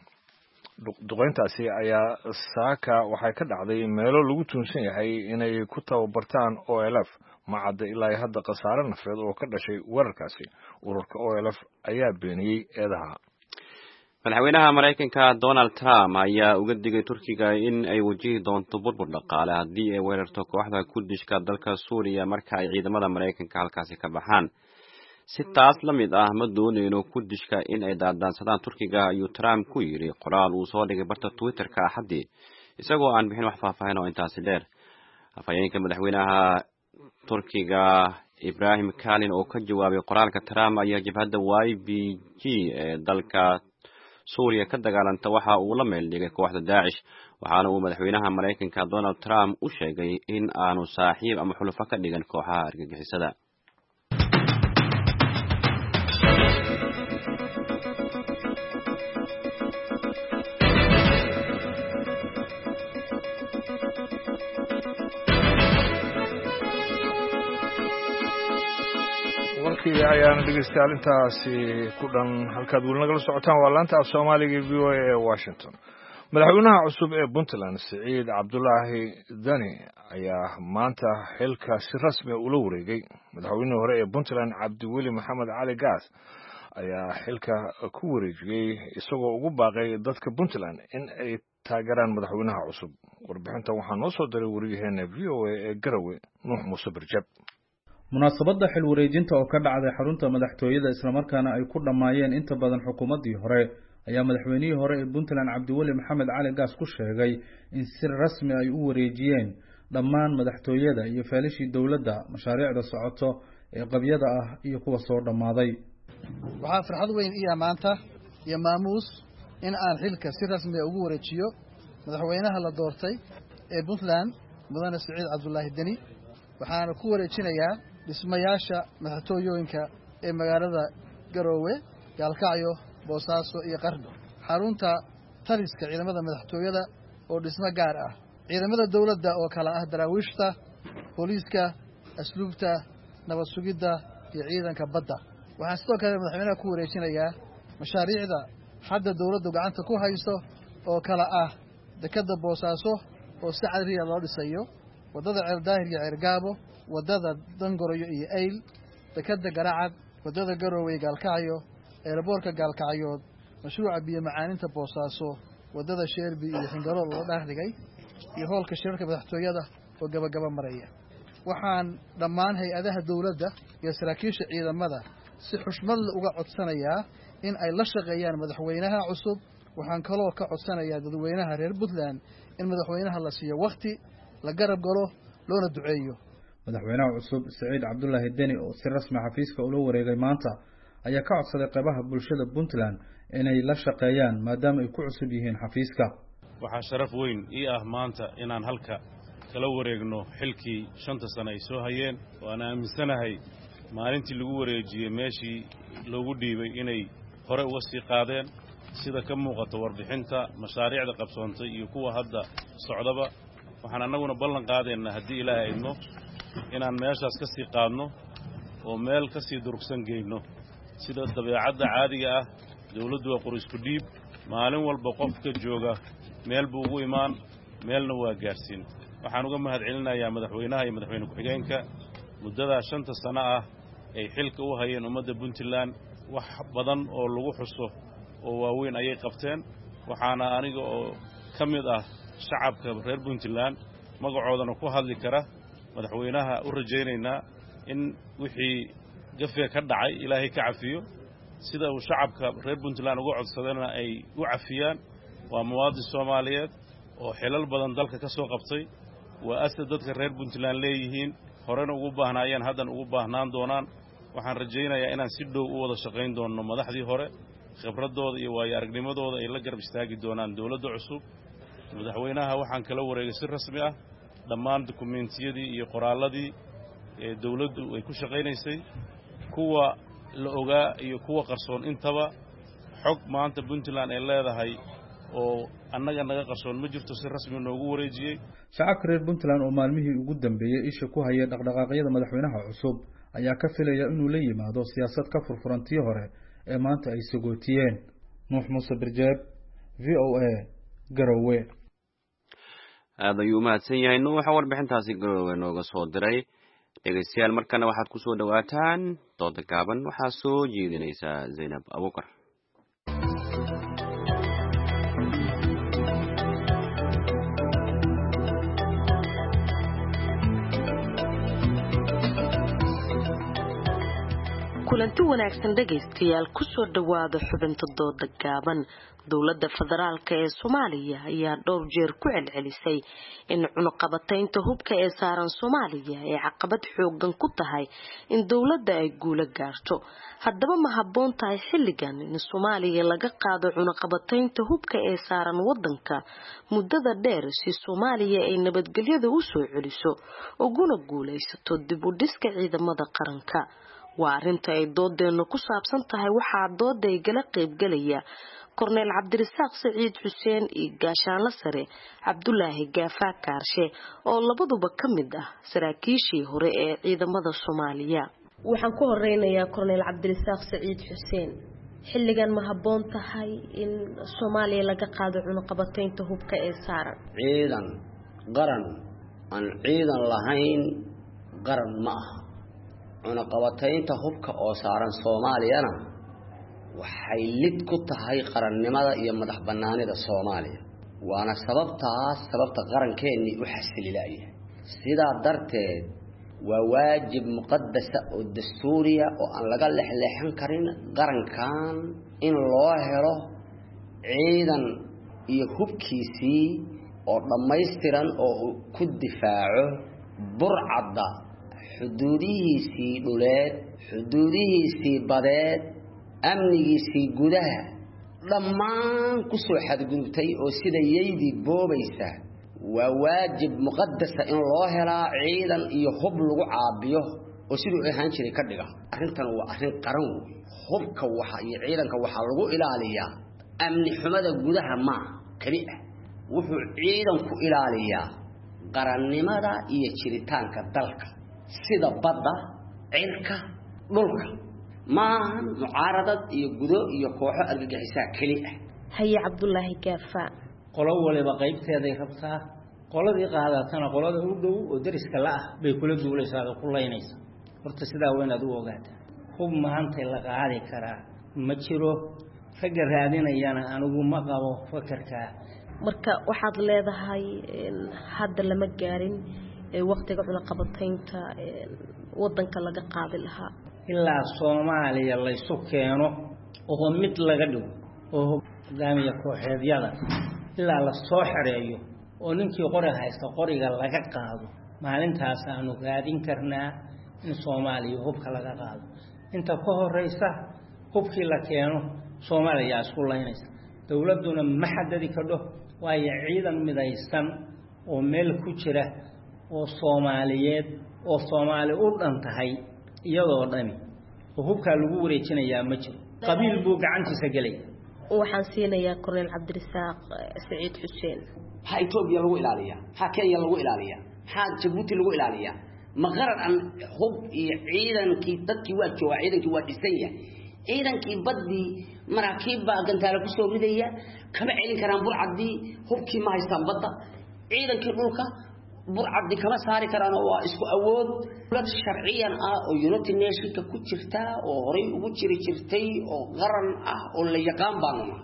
duqeyntaasi ayaa saaka waxay ka dhacday meelo lagu tuunsan yahay inay ku tababartaan O L F macadda ilaa hadda khasaare nafeed oo ka dhashay weerarkaasi ururka O L F ayaa beeniyey eedaha madaxweynaha maraykanka donald trump ayaa uga digay turkiga in ay wajihi doonto burbur dhaqaale haddii ay weerarto kooxda kurdishka dalka suuriya marka ay ciidamada maraykanka halkaasi ka baxaan si taas la mid ah ma doonayno kurdishka in ay daadaansadaan turkiga ayuu trump ku yidhi qoraal uu soo dhigay barta twitterka axaddii isagoo aan bixin wax faahfaahin oo intaasi dheer afhayeenka madaxweynaha turkiga ibrahim kalin oo ka jawaabay qoraalka trump ayaa jabhadda y b g ee dalka suuriya ka dagaalanta waxa uu la meel dhigay kooxda daacish waxaana uu madaxweynaha maraykanka donald trump u sheegay in aanu saaxiib ama xulufo ka dhigan kooxaha argagixisada warkii ayaana dhegeystayaal intaasi ku dhan halkaad weli nagala socotaan waa laanta af soomaaliga v o a ee washington madaxweynaha cusub ee puntland saciid cabdulaahi deni ayaa maanta xilka si rasmi ula wareegay madaxweynihii hore ee puntland cabdiweli maxamed cali gaas ayaa xilka ku wareejiyey isagoo ugu baaqay dadka puntland in ay taageeraan madaxweynaha cusub warbixintan waxaa noo soo diray wariyaheena v o a ee garowe nuux muuse birjab munaasabadda xil wareejinta oo ka dhacday xarunta madaxtooyada islamarkaana ay ku dhammaayeen inta badan xukuumaddii hore ayaa madaxweynihii hore ee puntland cabdiweli maxamed cali gaas ku sheegay in si rasmi ay u wareejiyeen dhammaan madaxtooyada iyo feelishii dowladda mashaariicda socoto ee qabyada ah iyo kuwa soo dhammaaday waxaa farxad weyn iya maanta iyo maamuus in aan xilka si rasmi ugu wareejiyo madaxweynaha la doortay ee puntland mudane saciid cabdulaahi deni waxaana ku wareejinayaa dhismayaasha madaxtooyooyinka ee magaalada garoowe gaalkacyo boosaaso iyo qardho xarunta taliska ciidamada madaxtooyada oo dhismo gaar ah ciidamada dowladda oo kala ah daraawiishta booliiska asluubta nabad sugidda iyo ciidanka badda waxaan sidoo kale madaxweynaha ku wareejinayaa mashaariicda hadda dowladdu gacanta ku hayso oo kala ah dekadda boosaaso oo si cadriya loo dhisayo waddada ceeldaahir iyo ceergaabo waddada dangoroyo iyo ayl dekadda garacad waddada garoowe gaalkacyo eeraboorka gaalkacyood mashruuca biyo macaaninta boosaaso waddada sheerbi iyo xingarool loo dhaardhigay iyo hoolka shirarka madaxtooyada oo gabagaba maraya waxaan dhammaan hay-adaha dowladda iyo saraakiisha ciidamada si xushmad leh uga codsanayaa in ay la shaqeeyaan madaxweynaha cusub waxaan kaloo ka codsanayaa dadweynaha reer Puntland in madaxweynaha la siiyo waqti la garab galo loona duceeyo madaxweynaha cusub Saciid Cabdullaahi Deni oo si rasmi xafiiska ula wareegay maanta ayaa ka codsaday qaybaha bulshada Puntland inay la shaqeeyaan maadaama ay ku cusub yihiin xafiiska waxaa sharaf weyn ii ah maanta inaan halka kala wareegno xilkii shanta sano ay soo hayeen waana aaminsanahay maalintii lagu wareejiyey meeshii loogu dhiibay inay hore uga sii qaadeen sida ka muuqata warbixinta mashaariicda qabsoontay iyo kuwa hadda socdaba waxaan annaguna ballan qaadaynaa haddii ilaahay idmo inaan meeshaas ka sii qaadno oo meel ka sii durugsan geyno sida dabeecadda caadiga ah dawladdu waa qorisku dhiib maalin walba qofka jooga meel buu ugu imaan meelna waa gaarsiin waxaan uga mahad celinayaa madaxweynaha iyo madaxweyne ku-xigeenka muddadaa shanta sano ah ay xilka u hayeen ummadda Puntland wax badan oo lagu xuso oo waaweyn ayay qabteen waxaana aniga oo ka mid ah shacabka reer Puntland magacoodana ku hadli kara madaxweynaha u rajaynaynaa in wixii gafe ka dhacay ilaahay ka cafiyo sida uu shacabka reer Puntland uga codsadana ay u cafiyaan waa muwaadin Soomaaliyeed oo xilal badan dalka ka soo qabtay waa asad dadka reer Puntland leeyihiin horena ugu baahnaayeen hadan ugu baahnaan doonaan waxaan rajaynayaa inaan si dhow u wada shaqayn doono madaxdii hore khibradooda iyo waayo aragnimadooda ay la garab istaagi doonaan dawladda cusub madaxweynaha waxaan kala wareegay si rasmi ah dhammaan dukumeentiyadii iyo qoraalladii ee dawladdu ay ku shaqaynaysay kuwa la ogaa iyo kuwa qarsoon intaba xog maanta Puntland ay leedahay oo annaga naga qarsoon ma jirto si rasmi noogu wareejiyay shacabka reer Puntland oo maalmihii ugu dambeeyay isha ku hayay dhaqdhaqaaqyada madaxweynaha cusub ayaa ka filaya inuu la yimaado siyaasad ka furfurantii hore ee maanta ay sagootiyeen Nuux Muuse Birjeeb V O A Garowe aad ayuu mahadsan yahay nuuxa warbixintaasi Garowe nooga soo diray dhegeystayaal markana waxaad ku soo dhawaataan dooda gaaban waxaa soo jeedinaysa Zainab Abukar kulanti wanaagsan dhageystayaal ku soo dhawaada xubinta dooda gaaban dawladda federaalka ee Soomaaliya ayaa dhowr jeer ku celcelisay in cunaqabataynta hubka ee saaran Soomaaliya ay caqabad xoogan ku tahay in dawladda ay guula gaarto haddaba ma habboon tahay xilligan in Soomaaliya laga qaado cunaqabataynta hubka ee saaran wadanka muddada dheer si Soomaaliya ay nabadgelyada u soo celiso uguna guulaysato dib u dhiska ciidamada qaranka waa arinta ay doodeenu ku saabsan tahay waxaa dooda ay gala qaybgalaya Korneel Cabdirasaaq Saciid Xuseen iyo gaashaanle sare Cabdullaahi Gaafaa Kaarshe oo labaduba ka mid ah saraakiishii hore ee ciidamada Soomaaliya waxaan ku horeynayaa Korneel Cabdirasaaq Saciid Xuseen xilligan ma habboon tahay in Soomaaliya laga qaado cunaqabataynta hubka ee saaran ciidan qaran aan ciidan lahayn qaran ma aha cunaqabataynta hubka oo saaran Soomaaliyana waxay lid ku tahay qarannimada iyo madax banaanida Soomaaliya waana sababtaas sababta qarankeennii u xasililaayay sidaa darteed waa waajib muqaddas oo dastuuriya oo aan laga lexleexan karin qarankan in loo helo ciidan iyo hubkiisii oo dhammaystiran oo ku difaaco burcadda xuduudihiisii dhuleed xuduudihiisii badeed amnigiisii gudaha dhammaan ku soo xadgudubtay oo sida yeydii boobaysa waa waajib muqaddas in loo helaa ciidan iyo hub lagu caabiyo oo sidoo ahaan jiray ka dhiga arrintan waa arrin qaran weey hubka waxa iyo ciidanka waxa lagu ilaaliyaa amni xumada gudaha ma kaliya wuxuu ciidanku ilaaliyaa qarannimada iyo jiritaanka dalka sida badda cirka dhulka ma mucaaradad iyo gudo iyo kooxo argagixisa kaliya haye Cabdullaahi Gaafaa qolo waliba qaybteeday rabtaa qoladii qaadatana qolada u dhow oo dariska la ah bay kula duulaysaa oo kulaynaysa horta sidaa weyn aad u ogaataa hub maanta la qaadi karaa ma jiro ragga raadinayana anigu ma qabo fakarka marka waxaad leedahay hadda lama gaarin waqtiga cunaqabataynta wadanka laga qaadi lahaa ilaa Soomaaliya la isu keeno oo mid laga dhigo oo hogaamiya kooxeedyada ilaa la soo xareeyo oo ninkii qori haysta qoriga laga qaado maalintaas aanu gaadin karnaa in Soomaaliya hubka laga qaado inta ka horeysa hubkii la keeno Soomaaliya isku laynaysa dawladuna ma xadadi karo waayo ciidan midaysan oo meel ku jira oo Soomaaliyeed oo Soomaali u dhan tahay iyadoo dhami oo hubka lagu wareejinayaa ma jiro qabiil buu gacantiisa galay waxaan siinayaa Korneel Cabdirasaaq Saciid Xuseen ha Itoobiya lagu ilaaliyaa ha Kenya lagu ilaaliyaa ha Djibouti lagu ilaaliyaa ma qaran an hub iyo ciidankii dadkii waa jooga ciidankii waa dhisaya ciidankii badii maraakiib baa gantaala ku soo ridaya kama celin karaan burcadii hubkii ma haystaan badda ciidankii dhulka burcadii kama saari karaan oo isku awood dad sharciyan ah oo United Nations ku jirta oo horay ugu jiri jirtay oo qaran ah oo la yaqaan baanuma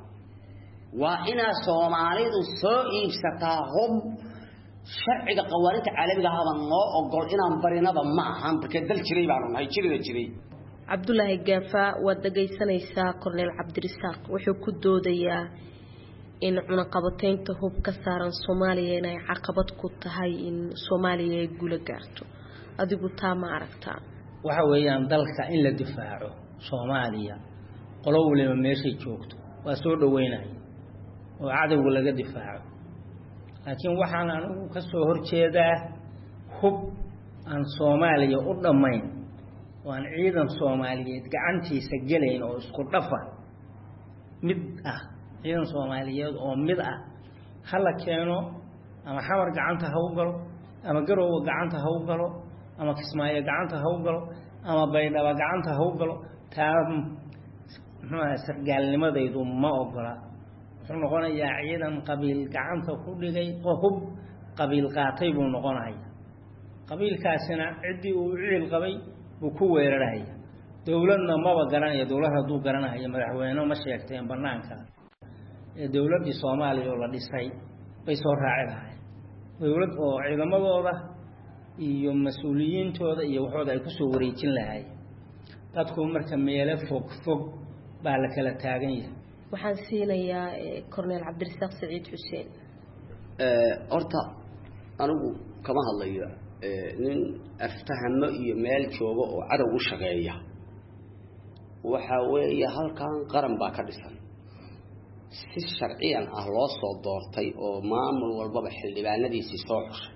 waa ina Soomaalidu soo iibsataa hub sharciga qawaaninta caalamiga ah baan loo ogol inaan barinaba ma ahan barkay dal jiray baan nahay jirida jiray Cabdullaahi Gaafa waad dhageysanaysaa Korneel Cabdirasaaq wuxuu ku doodayaa in cunaqabataynta hub ka saaran Soomaaliya inay caqabad ku tahay in Soomaaliya ay guul gaarto adigu taa ma aragtaa waxa weeyaan dalka in la difaaco Soomaaliya qolo waliba meeshay joogto waa soo dhaweynaya oo cadawga laga difaaco laakiin waxaan anigu ka soo horjeedaa hub aan Soomaaliya u dhamayn waan ciidan Soomaaliyeed gacantiisa galeyn oo isku dhafa mid ah ciidan Soomaaliyeed oo mid ah hala keeno ama xawar gacanta ha u galo ama garow gacanta ha u galo ama Kismaayo gacanta ha u galo ama Baydhabo gacanta ha u galo taa maxaa sargaalnimadaydu ma ogola wuxuu noqonayaa ciidan qabiil gacanta ku dhigay oo hub qabiil qaatay buu noqonayaa qabiilkaasina cidii uu ciil qabay buu ku weerarahay dawladna ma ba garanaya dawladda duu garanayo madaxweyne ma sheegteen banaanka ee dawladda Soomaaliya oo la dhisay bay soo raacay dawlad oo ciidamadooda iyo mas'uuliyiintooda iyo waxooda ay ku soo wareejin lahaay dadku marka meelo fog fog baa la kala taagan yahay waxaan siinayaa Korneel Cabdirasaaq Saciid Xuseen ee horta anigu kama hadlayo nin aftahamo iyo meel joogo oo cadow u shaqeeya waxa weeye halkan qaran baa ka dhisan si sharciyan ah loo soo doortay oo maamul walba xildhibaanadiisa soo xushay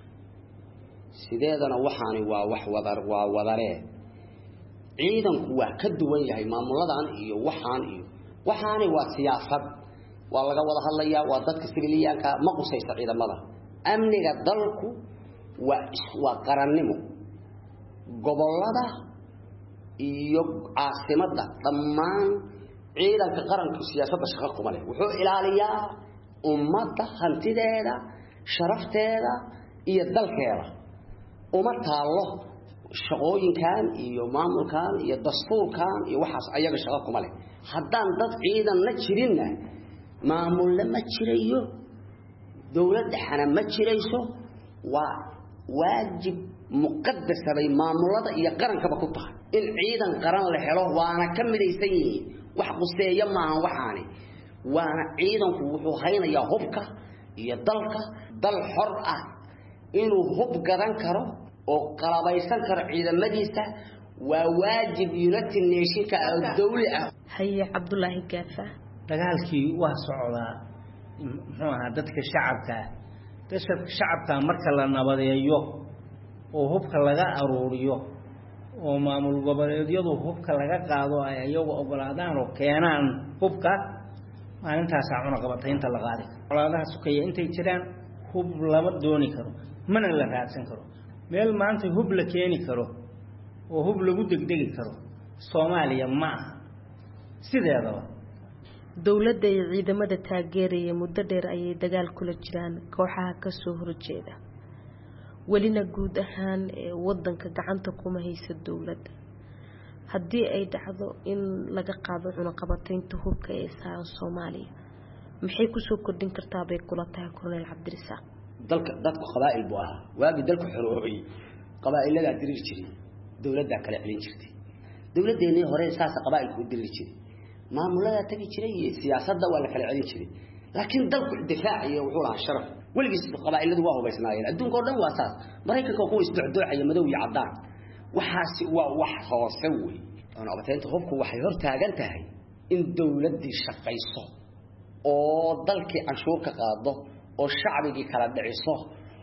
sideedana waxaani waa wax wadar waa wadaree ciidanku waa ka duwan yahay maamuladan iyo waxaan iyo waxaani waa siyaasad waa laga wada hadlayaa waa dadka sibiliyaanka ma qusaysa ciidamada amniga dalku waa waa qarannimo gobolada iyo caasimada dhammaan ciidanka qaranka siyaasadda shaqo kuma leh wuxuu ilaaliyaa ummadda hantideeda sharafteeda iyo dalkeeda uma taalo shaqooyinkan iyo maamulkan iyo dastuurkan iyo waxaas ayaga shaqo kuma leh haddaan dad ciidan la jirinna maamul ma jirayo dawladda xana ma jirayso waa waajib muqaddas ay maamulada iyo qarankaba ku tahay in ciidan qaran la helo waana ka midaysan yihiin wax quseeyo maahan waxaani waana ciidanku wuxuu haynayaa hubka iyo dalka dal xor ah inuu hub gadan karo oo qalabaysan karo ciidamadiisa waa waajib United Nations ka dawli ah haye Cabdullaahi Gaafa dagaalkii waa socdaa muxuu ahaa dadka shacabka dadka shacabka marka la nabadeeyo oo hubka laga aruuriyo oo maamul goboleedyadu hubka laga qaado ay ayagu ogolaadaan oo keenaan hubka maalintaas aan qabataynta la qaadi oladaha sukaya intay jiraan hub lama dooni karo mana la raadsan karo meel maanta hub la keeni karo oo hub lagu degdegi karo Soomaaliya ma aha sideedaba dawladda iyo ciidamada taageeraya muddo dheer ayay dagaal kula jiraan kooxaha ka soo horjeeda walina guud ahaan wadanka gacanta kuma haysa dawladda haddii ay dhacdo in laga qaado cunaqabataynta hubka ee saaran Soomaaliya maxay ku soo kordhin kartaa bay kula tahay Korneel Cabdirasaaq dalka dadku qabaa'il buu ahaa waagi dalku xoroobay qabaa'ilada dirir jiray dawladda kala celin jirtay dawladeennii hore saas qabaa'ilku u diri jiray maamulada tagi jiray siyaasadda waa la kala celin jiray laakiin dalku difaaciyo wuxuu lahaa sharaf waligiis qabaa'iladu waa hubaysnaayeen adduunka oo dhan waa saas maraykanka ku isdocdooxaya madow iyo cadaan waxaas waa wax hoose weey ana abtaynta hubku waxay hor taagan tahay in dawladii shaqayso oo dalkii canshuur ka qaado oo shacbigii kala dhiciso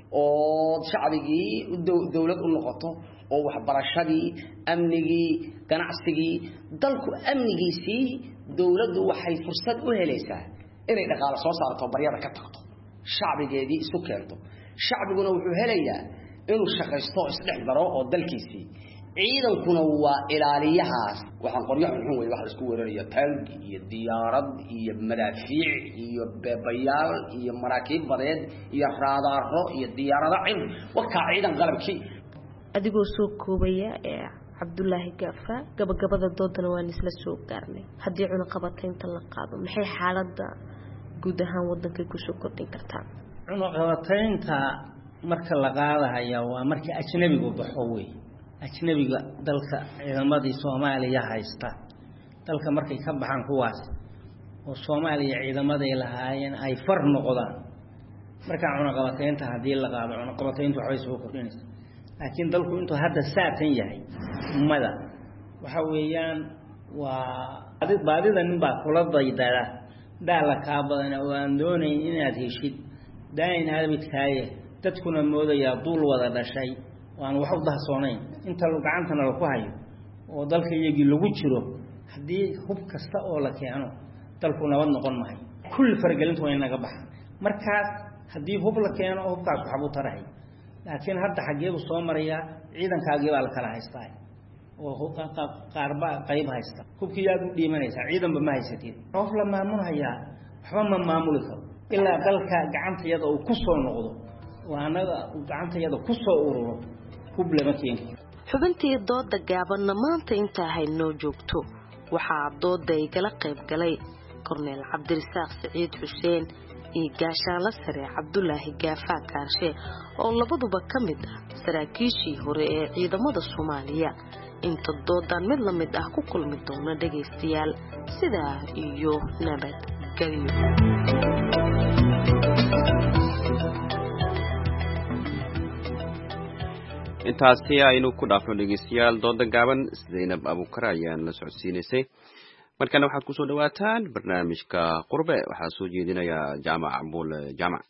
oo shacbigii dawlad u noqoto oo waxbarashadii amnigii ganacsigii dalku amnigiisii dawladdu waxay fursad u helaysaa inay dhaqaale soo saarto baryada ka tagto shacbigeedii isu keento shacbiguna wuxuu helayaa inuu shaqaysto isdhex daro oo dalkiisii ciidankuna waa ilaaliyahaas waxaan qoryaha xun way wax isku weeraraya taangi iyo diyaarad iyo madaafiic iyo beebayaal iyo maraakiib badeed iyo raadaaro iyo diyaarado cid waka ciidan qalabkii adigoo soo koobaya ee Cabdullaahi Gaafa gabagabada doodana waan isla soo gaarnay hadii cunaqabataynta la qaado maxay xaaladda guud ahaan wadanka ku soo kordhin kartaa cunaqabataynta marka la qaadayo waa markii ajnabigu baxo way ajnabiga dalka ciidamadii Soomaaliya haysta dalka markay ka baxaan kuwaas oo Soomaaliya ciidamadii lahaayeen ay far noqdaan marka cunaqabataynta hadii la qaado cunaqabatayntu waxay soo kordhinaysaa laakiin dalku intuu hadda saatan yahay mada waxa weeyaan waa adid baadida nin baa kula daydara daala ka badan oo aan doonayn inaad heshid daayin habidkaaye dadkuna moodaya duul wada dhashay waan wax u dahsoonayn inta lagu gacantana la ku hayo oo dalka iyagii lagu jiro hadii hub kasta oo la keeno dalku nabad noqon maayo kulli fargelintu way naga baxaan markaas hadii hub la keeno hubkaas waxa uu tarahay laakiin hadda xageedu soo maraya ciidankaagii baa la kala haystaa oo qaarba qayb haysta hubkii aad u dhiimanaysa ciidanba ma haysatiin qof la maamulaya waxba ma maamuli karo ilaa dalka gacantayada uu ku soo noqdo waanaga gacantayada ku soo ururo hub lama keeno xubintii dooda gaabanna maanta inta haynoo joogto waxaa dooda igala qayb galay Korneel Cabdirasaaq Saciid Xuseen iyo gaashaanle sare Cabdullaahi Gaafa Kaarshe oo labaduba ka mid ah saraakiishii hore ee ciidamada Soomaaliya inta doodan mid la mid ah ku kulmi doona dhageystayaal sidaa iyo nabad gelyo intaasi aynu ku dhaafno dhageystayaal dooda gaaban Zainab Abuukar ayaan la socodsiinaysay markana waxaad ku soo dhawaataan barnaamijka qurbe waxaa soo jeedinaya jaamac Abul Jaamac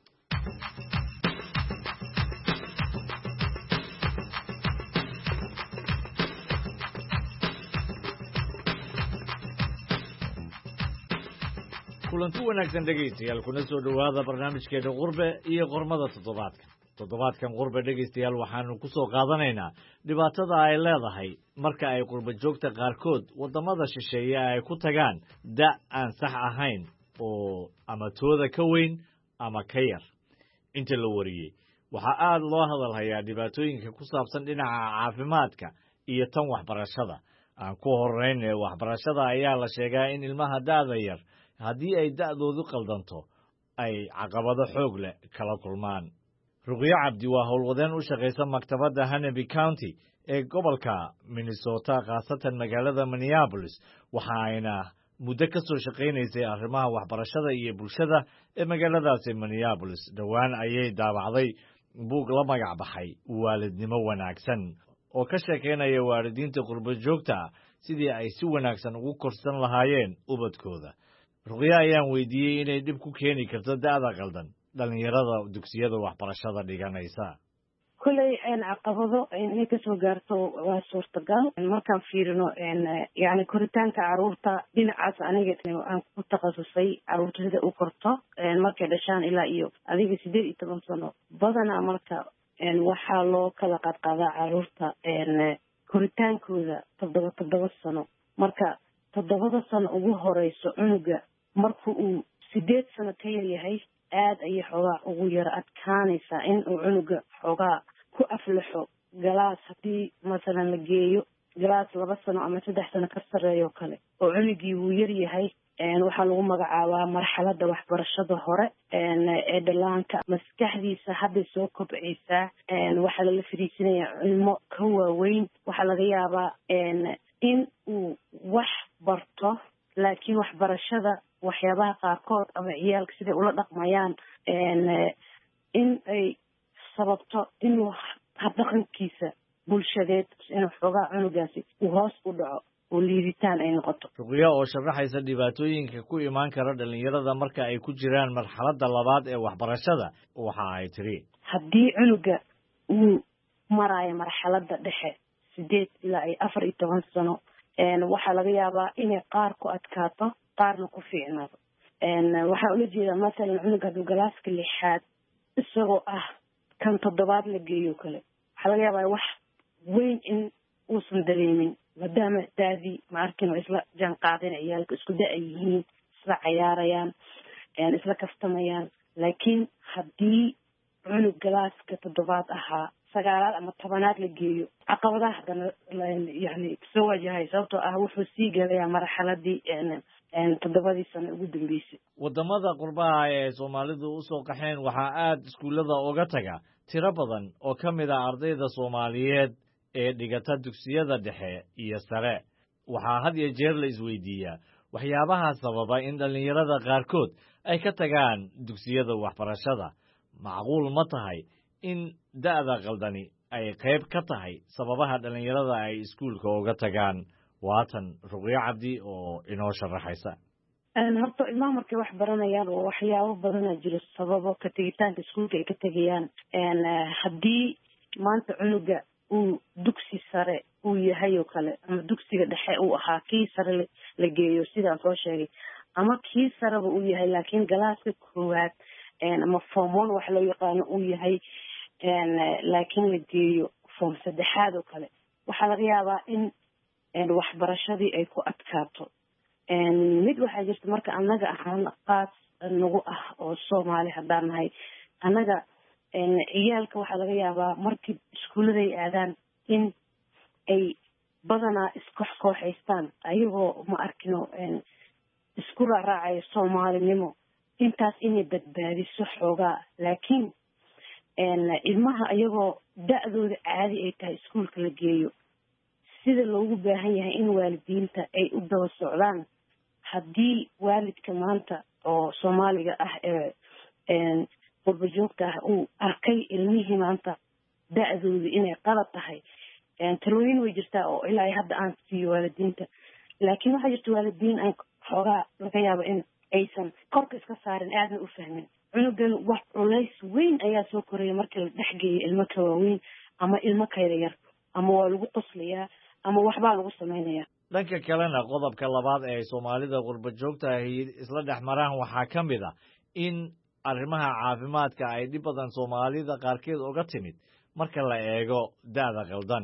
kulanti wanaagsan dhageystayaal kuna soo dhawaada barnaamijkeena qurbe iyo qormada toddobaadka toddobaadkan qurbe dhegeystayaal waxaanu ku soo qaadanaynaa dhibaatada ay leedahay marka ay qurbe joogta qaarkood waddamada shisheeye ay ku tagaan da' aan sax ahayn oo ama tooda ka weyn ama ka yar inta la wariyey waxaa aad loo hadalhayaa dhibaatooyinka ku saabsan dhinaca caafimaadka iyo tan waxbarashada aan ku horrayn ee waxbarashada ayaa la sheegaa in ilmaha da'da yar haddii ay da'doodu qaldanto ay caqabado xoog leh kala kulmaan ruqyo cabdi waa howlwadeen u shaqaysa maktabadda Hanabi County ee gobolka Minnesota khaasatan magaalada Minneapolis waxa ayna muddo ka soo shaqaynaysay arrimaha waxbarashada iyo bulshada ee magaaladaasi Minneapolis dhowaan ayay daabacday buug la magac baxay waalidnimo wanaagsan oo ka sheekeynaya waalidiinta qurbo joogta sidii ay si wanaagsan ugu korsan lahaayeen ubadkooda ruqyo ayaan weydiiyey inay dib ku keeni karto da'da qaldan dhalinyarada dugsiyada waxbarashada dhiganaysa kulley caqabado inay kasoo gaarto waa suurtagal markaan fiirino yani koritaanka caruurta dhinacaas aniga aan ku takhasusay caruurta sida u korto markay dhashaan ilaa iyo adiga sideed iyo toban sano badanaa marka waxaa loo kala qaadqaadaa caruurta koritaankooda toddoba toddoba sano marka toddobada sano ugu horeyso cunuga marka uu sideed sano ka yaryahay aad ayay xoogaa ugu yara adkaanaysaa in uu cunuga xoogaa ku aflaxo galaas haddii masalan la geeyo galaas laba sano ama saddex sano ka sarreeyo kale oo cunugii wuu yar yahay waxaa lagu magacaabaa marxaladda waxbarashada hore ee dhalaanka maskaxdiisa hadday soo kobcaysaa waxaa lala fariisinayaa cilmo ka waaweyn waxaa laga yaabaa in uu wax barto laakiin waxbarashada waxyaabaha qaarkood ama ciyaalka siday ula dhaqmayaan in ay sababto inuu habdhaqankiisa bulshadeed inuu xoogaa cunugaasi uu hoos u dhaco oo liiditaan ay noqoto. Ruqya oo sharaxaysa dhibaatooyinka ku imaan kara dhalinyarada marka ay ku jiraan marxaladda labaad ee waxbarashada waxa ay tiri haddii cunuga uu maraayo marxaladda dhexe sideed ilaa iyo afar iyo toban sano waxaa laga yaabaa inay qaar ku adkaato qaarna ku fiicnaato. waxaa ula jeedaa masalan cunuga hadduu galaaska lixaad isagoo ah kan toddobaad la geeyo kale waxaa laga yaabaa wax weyn in uusan dareemin maadaama daadii ma arkin oo isla jaan qaadeen ciyaalka isku da ay yihiin isla cayaarayaan isla kaftamayaan laakiin haddii cunug galaaska toddobaad ahaa sagaalaad ama tobanaad la geeyo caqabadaha haddana yani soo wajahay sababtoo ah wuxuu sii gelayaa marxaladii toddobadii sano ugu dambeysay. Wadamada qurbaha ee Soomaalidu u soo qaxeen waxaa aad iskuulada uga taga tiro badan oo ka mid ah ardayda Soomaaliyeed ee dhigata dugsiyada dhexe iyo sare. Waxaa had iyo jeer la isweydiiyaa waxyaabaha sababa in dhalinyarada qaarkood ay ka tagaan dugsiyada waxbarashada. Macquul ma tahay in da'da qaldani ay qayb ka tahay sababaha dhalinyarada ay iskuulka uga tagaan? Waatan Ruqya Cabdi oo inoo sharaxaysa. horta ilmaha markay wax baranayaan oo waxyaabo badana jiro sababo ka tegitaanka iskuulka ay ka tegayaan haddii maanta cunuga uu dugsi sare uu yahay oo kale ama dugsiga dhexe uu ahaa kii sare la geeyo sidaan soo sheegay ama kii sareba uu yahay laakiin galaaska koowaad ama form one wax loo yaqaano uu yahay laakiin la geeyo form saddexaad oo kale waxaa laga yaabaa in waxbarashadii ay ku adkaato. mid waxaa jirta marka annaga ahaan qaas nagu ah oo Soomaali haddaan nahay annaga ciyaalka waxaa laga yaabaa markii iskuuladay aadaan in ay badanaa iskoox kooxaystaan ayagoo ma arkino isku raacaya Soomaalinimo intaas inay badbaadiso xoogaa laakiin ilmaha ayagoo da'dooda caadi ay tahay iskuulka la geeyo sida loogu baahan yahay in waalidiinta ay u daba socdaan haddii waalidka maanta oo Soomaaliga ah ee qurba joogta ah uu arkay ilmihii maanta da'dooda inay qalad tahay talooyin way jirtaa oo ilaa hadda aan siiyo waalidiinta laakiin waxaa jirta waalidiin aan xoogaa laga yaabo in aysan korka iska saarin aadna u fahmin cunugan wax culays weyn ayaa soo koraya markii la dhex geeyo ilmo ka waaweyn ama ilmo kayda yar ama waa lagu qoslayaa ama waxbaa lagu samaynayaa. dhanka kalena qodobka labaad ee Soomaalida qurba joogta ay isla dhex maraan waxaa ka mid ah in arrimaha caafimaadka ay dhib badan Soomaalida qaarkeed uga timid marka la eego da'da qaldan.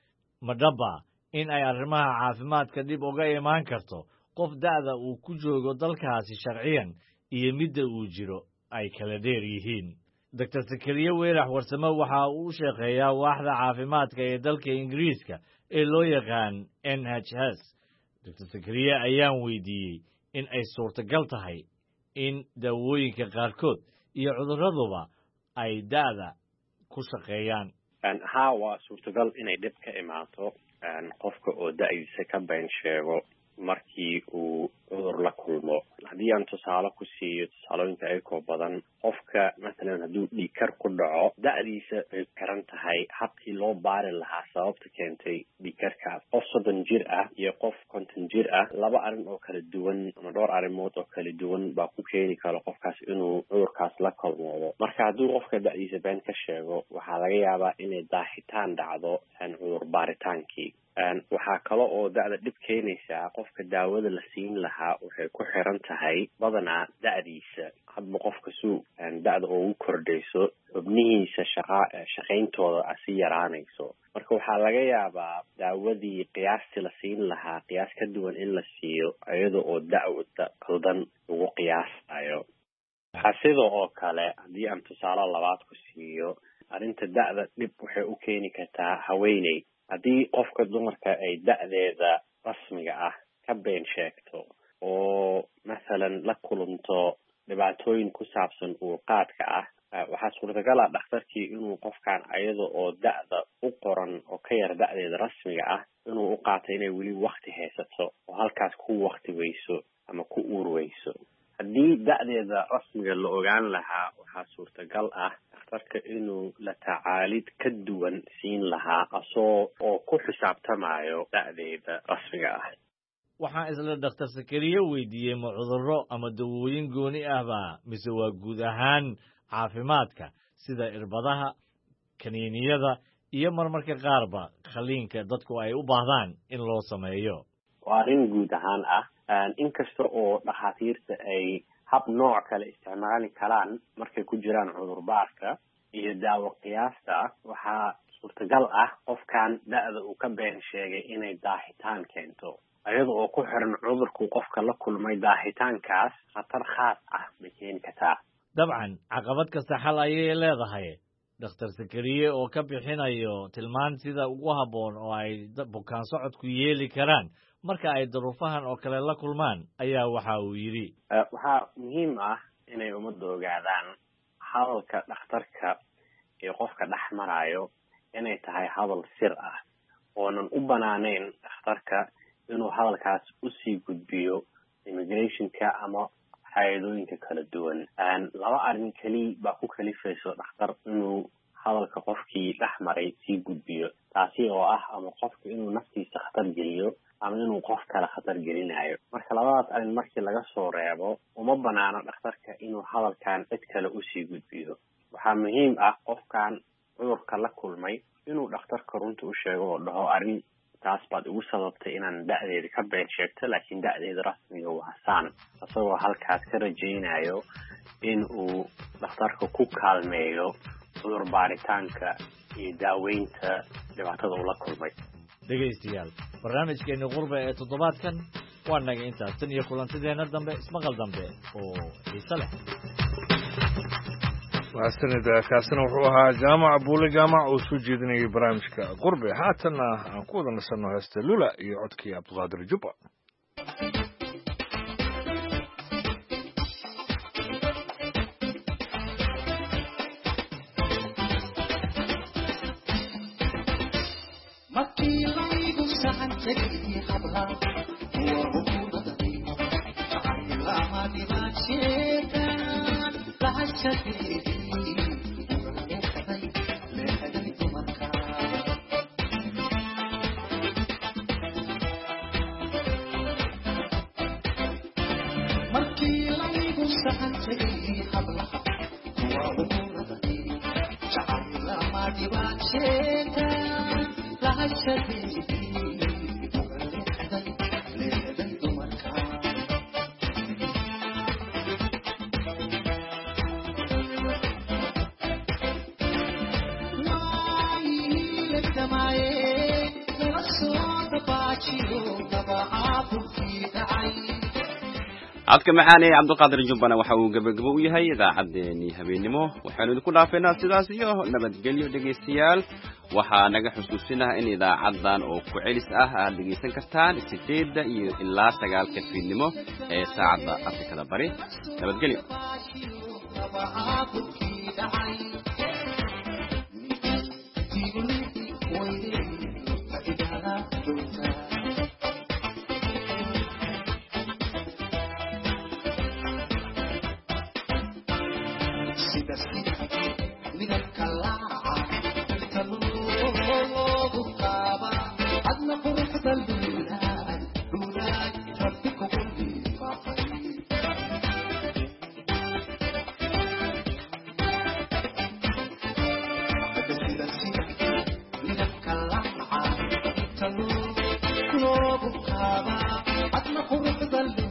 Madaba in ay arrimaha caafimaadka dib uga imaan karto qof da'da uu ku joogo dalkaasi sharciyan iyo midda uu jiro ay kala dheer yihiin. Doctor Sakariya Weerax Warsamo waxa uu shaqeeyaa waaxda caafimaadka ee dalka Ingiriiska ee loo yaqaan N H S. Doctor Sakariya ayaan weydiiyey in ay suurtagal tahay in daawooyinka qaarkood iyo cudurraduba ay da'da ku shaqeeyaan. haa waa suurtagal inay dhib ka imaato qofka oo da'diisa ka been sheego markii uu cudur la kulmo. haddii aan tusaale ku siiyo tusaalooyinka ayagoo badan qofka masalan hadduu dhiigkar ku dhaco da'diisa ay xiran tahay habkii loo baari lahaa sababta keentay dhiigkarkaas. qof soddon jir ah iyo qof konton jir ah laba arrin oo kala duwan ama dhowr arrimood oo kala duwan baa ku keeni kara qofkaas inuu cudurkaas la kulmoodo. marka hadduu qofka da'diisa been ka sheego waxaa laga yaabaa inay daahitaan dhacdo cudur baaritaankii. waxaa kale oo da'da dhib keenaysaa qofka daawada la siin lahaa waxay ku xiran tahay badanaa da'diisa hadba qofka suu da'da ugu kordhayso xubnihiisa shaqa shaqayntooda asi yaraanayso. marka waxaa laga yaabaa daawadii qiyaastii la siin lahaa qiyaas ka duwan in la siiyo iyada oo da'da qaldan lagu qiyaasayo. waxaa sidoo oo kale haddii aan tusaale labaad ku siiyo arrinta da'da dhib waxay u keeni kartaa haweeney. haddii qofka dumarka ay da'deeda rasmiga ah ka been sheegto oo masalan la kulanto dhibaatooyin ku saabsan uurqaadka ah waxaa suurtagal ah dhakhtarkii inuu qofkan ayada oo da'da u qoran qoran oo ka yar da'deeda rasmiga ah inuu u qaato inay weli wakti haysato oo halkaas ku wakti weyso ama ku uur weyso. haddii da'deeda rasmiga la ogaan lahaa waxaa suurtagal ah dhakhtarka inuu la tacaalid ka duwan siin lahaa asoo oo ku xisaabtamayo da'deeda rasmiga ah. waxaan isla dhakhtar Sakariye weydiiyey ma cudurro ama dawooyin gooni ahba mise waa guud ahaan caafimaadka sida irbadaha kaniiniyada iyo marmarka qaarba khaliinka dadku ay u baahdaan in loo sameeyo. waa arrin guud ahaan ah inkasta oo dhakhaatiirta ay hab nooc kale isticmaali karaan markay ku jiraan cudur baarka iyo daawo qiyaasta waxaa suurtagal ah qofkan da'da uu ka been sheegay inay daahitaan keento ayada oo ku xiran cudurku qofka la kulmay daahitaankaas khatar khaas ah ma keeni kartaa. dabcan caqabad kasta xal ayay leedahay. dhakhtar Sakariye oo ka bixinayo tilmaan sida ugu habboon oo ay bukaan socodku yeeli karaan marka ay duruufahan oo kale la kulmaan ayaa waxa uu yidhi waxaa muhiim ah inay ummadda ogaadaan hadalka dhakhtarka ee qofka dhex marayo inay tahay hadal sir ah oonan u banaaneyn dhakhtarka inuu hadalkaas usii gudbiyo immigrationka ama hay-adooyinka kala duwan. laba arrin keli baa ku kalifayso dhakhtar inuu hadalka qofkii dhex maray sii gudbiyo taasi oo ah ama qofka inuu naftiisa khatar geliyo ama inuu qof kale khatar gelinayo. marka labadaas arrin markii laga soo reebo uma banaano dhakhtarka inuu hadalkan cid kale usii gudbiyo. waxaa muhiim ah qofkan cudurka la kulmay inuu dhakhtarka runta u sheego oo dhaho arrin taas baad ugu sababtay inaan da'deeda ka been sheegto laakiin da'deeda rasmiga waa saan isagoo halkaas ka rajaynayo in uu dhakhtarka ku kaalmeeyo cudur baaritaanka iyo daaweynta dhibaatada uu la kulmay. dhegaystayaal barnaamijkeeni qurbe ee toddobaadkan waa naga intaas tan iyo kulantideena dambe ismaqal dambe oo xiise leh. mahadsanid kaasina wuxuu ahaa jaamac buule jaamac oo soo jeedinayay barnaamijka qurbe haatanna aan ku wada nasanno heesta lula iyo codkii cabdiqaadir jubba. codka macaanee cabdiqaadir jubbana waxa uu gabagabo u yahay idaacaddeenii habeenimo waxaanu idinku dhaafaynaa sidaas iyo nabadgelyo dhegaystayaal. waxaa naga xusuusinaha in idaacaddan oo ku celis ah aad dhegaysan kartaan sideedda iyo ilaa sagaalka fiidnimo ee saacadda afrikada bari. nabadgelyo. Adna qurux dalbi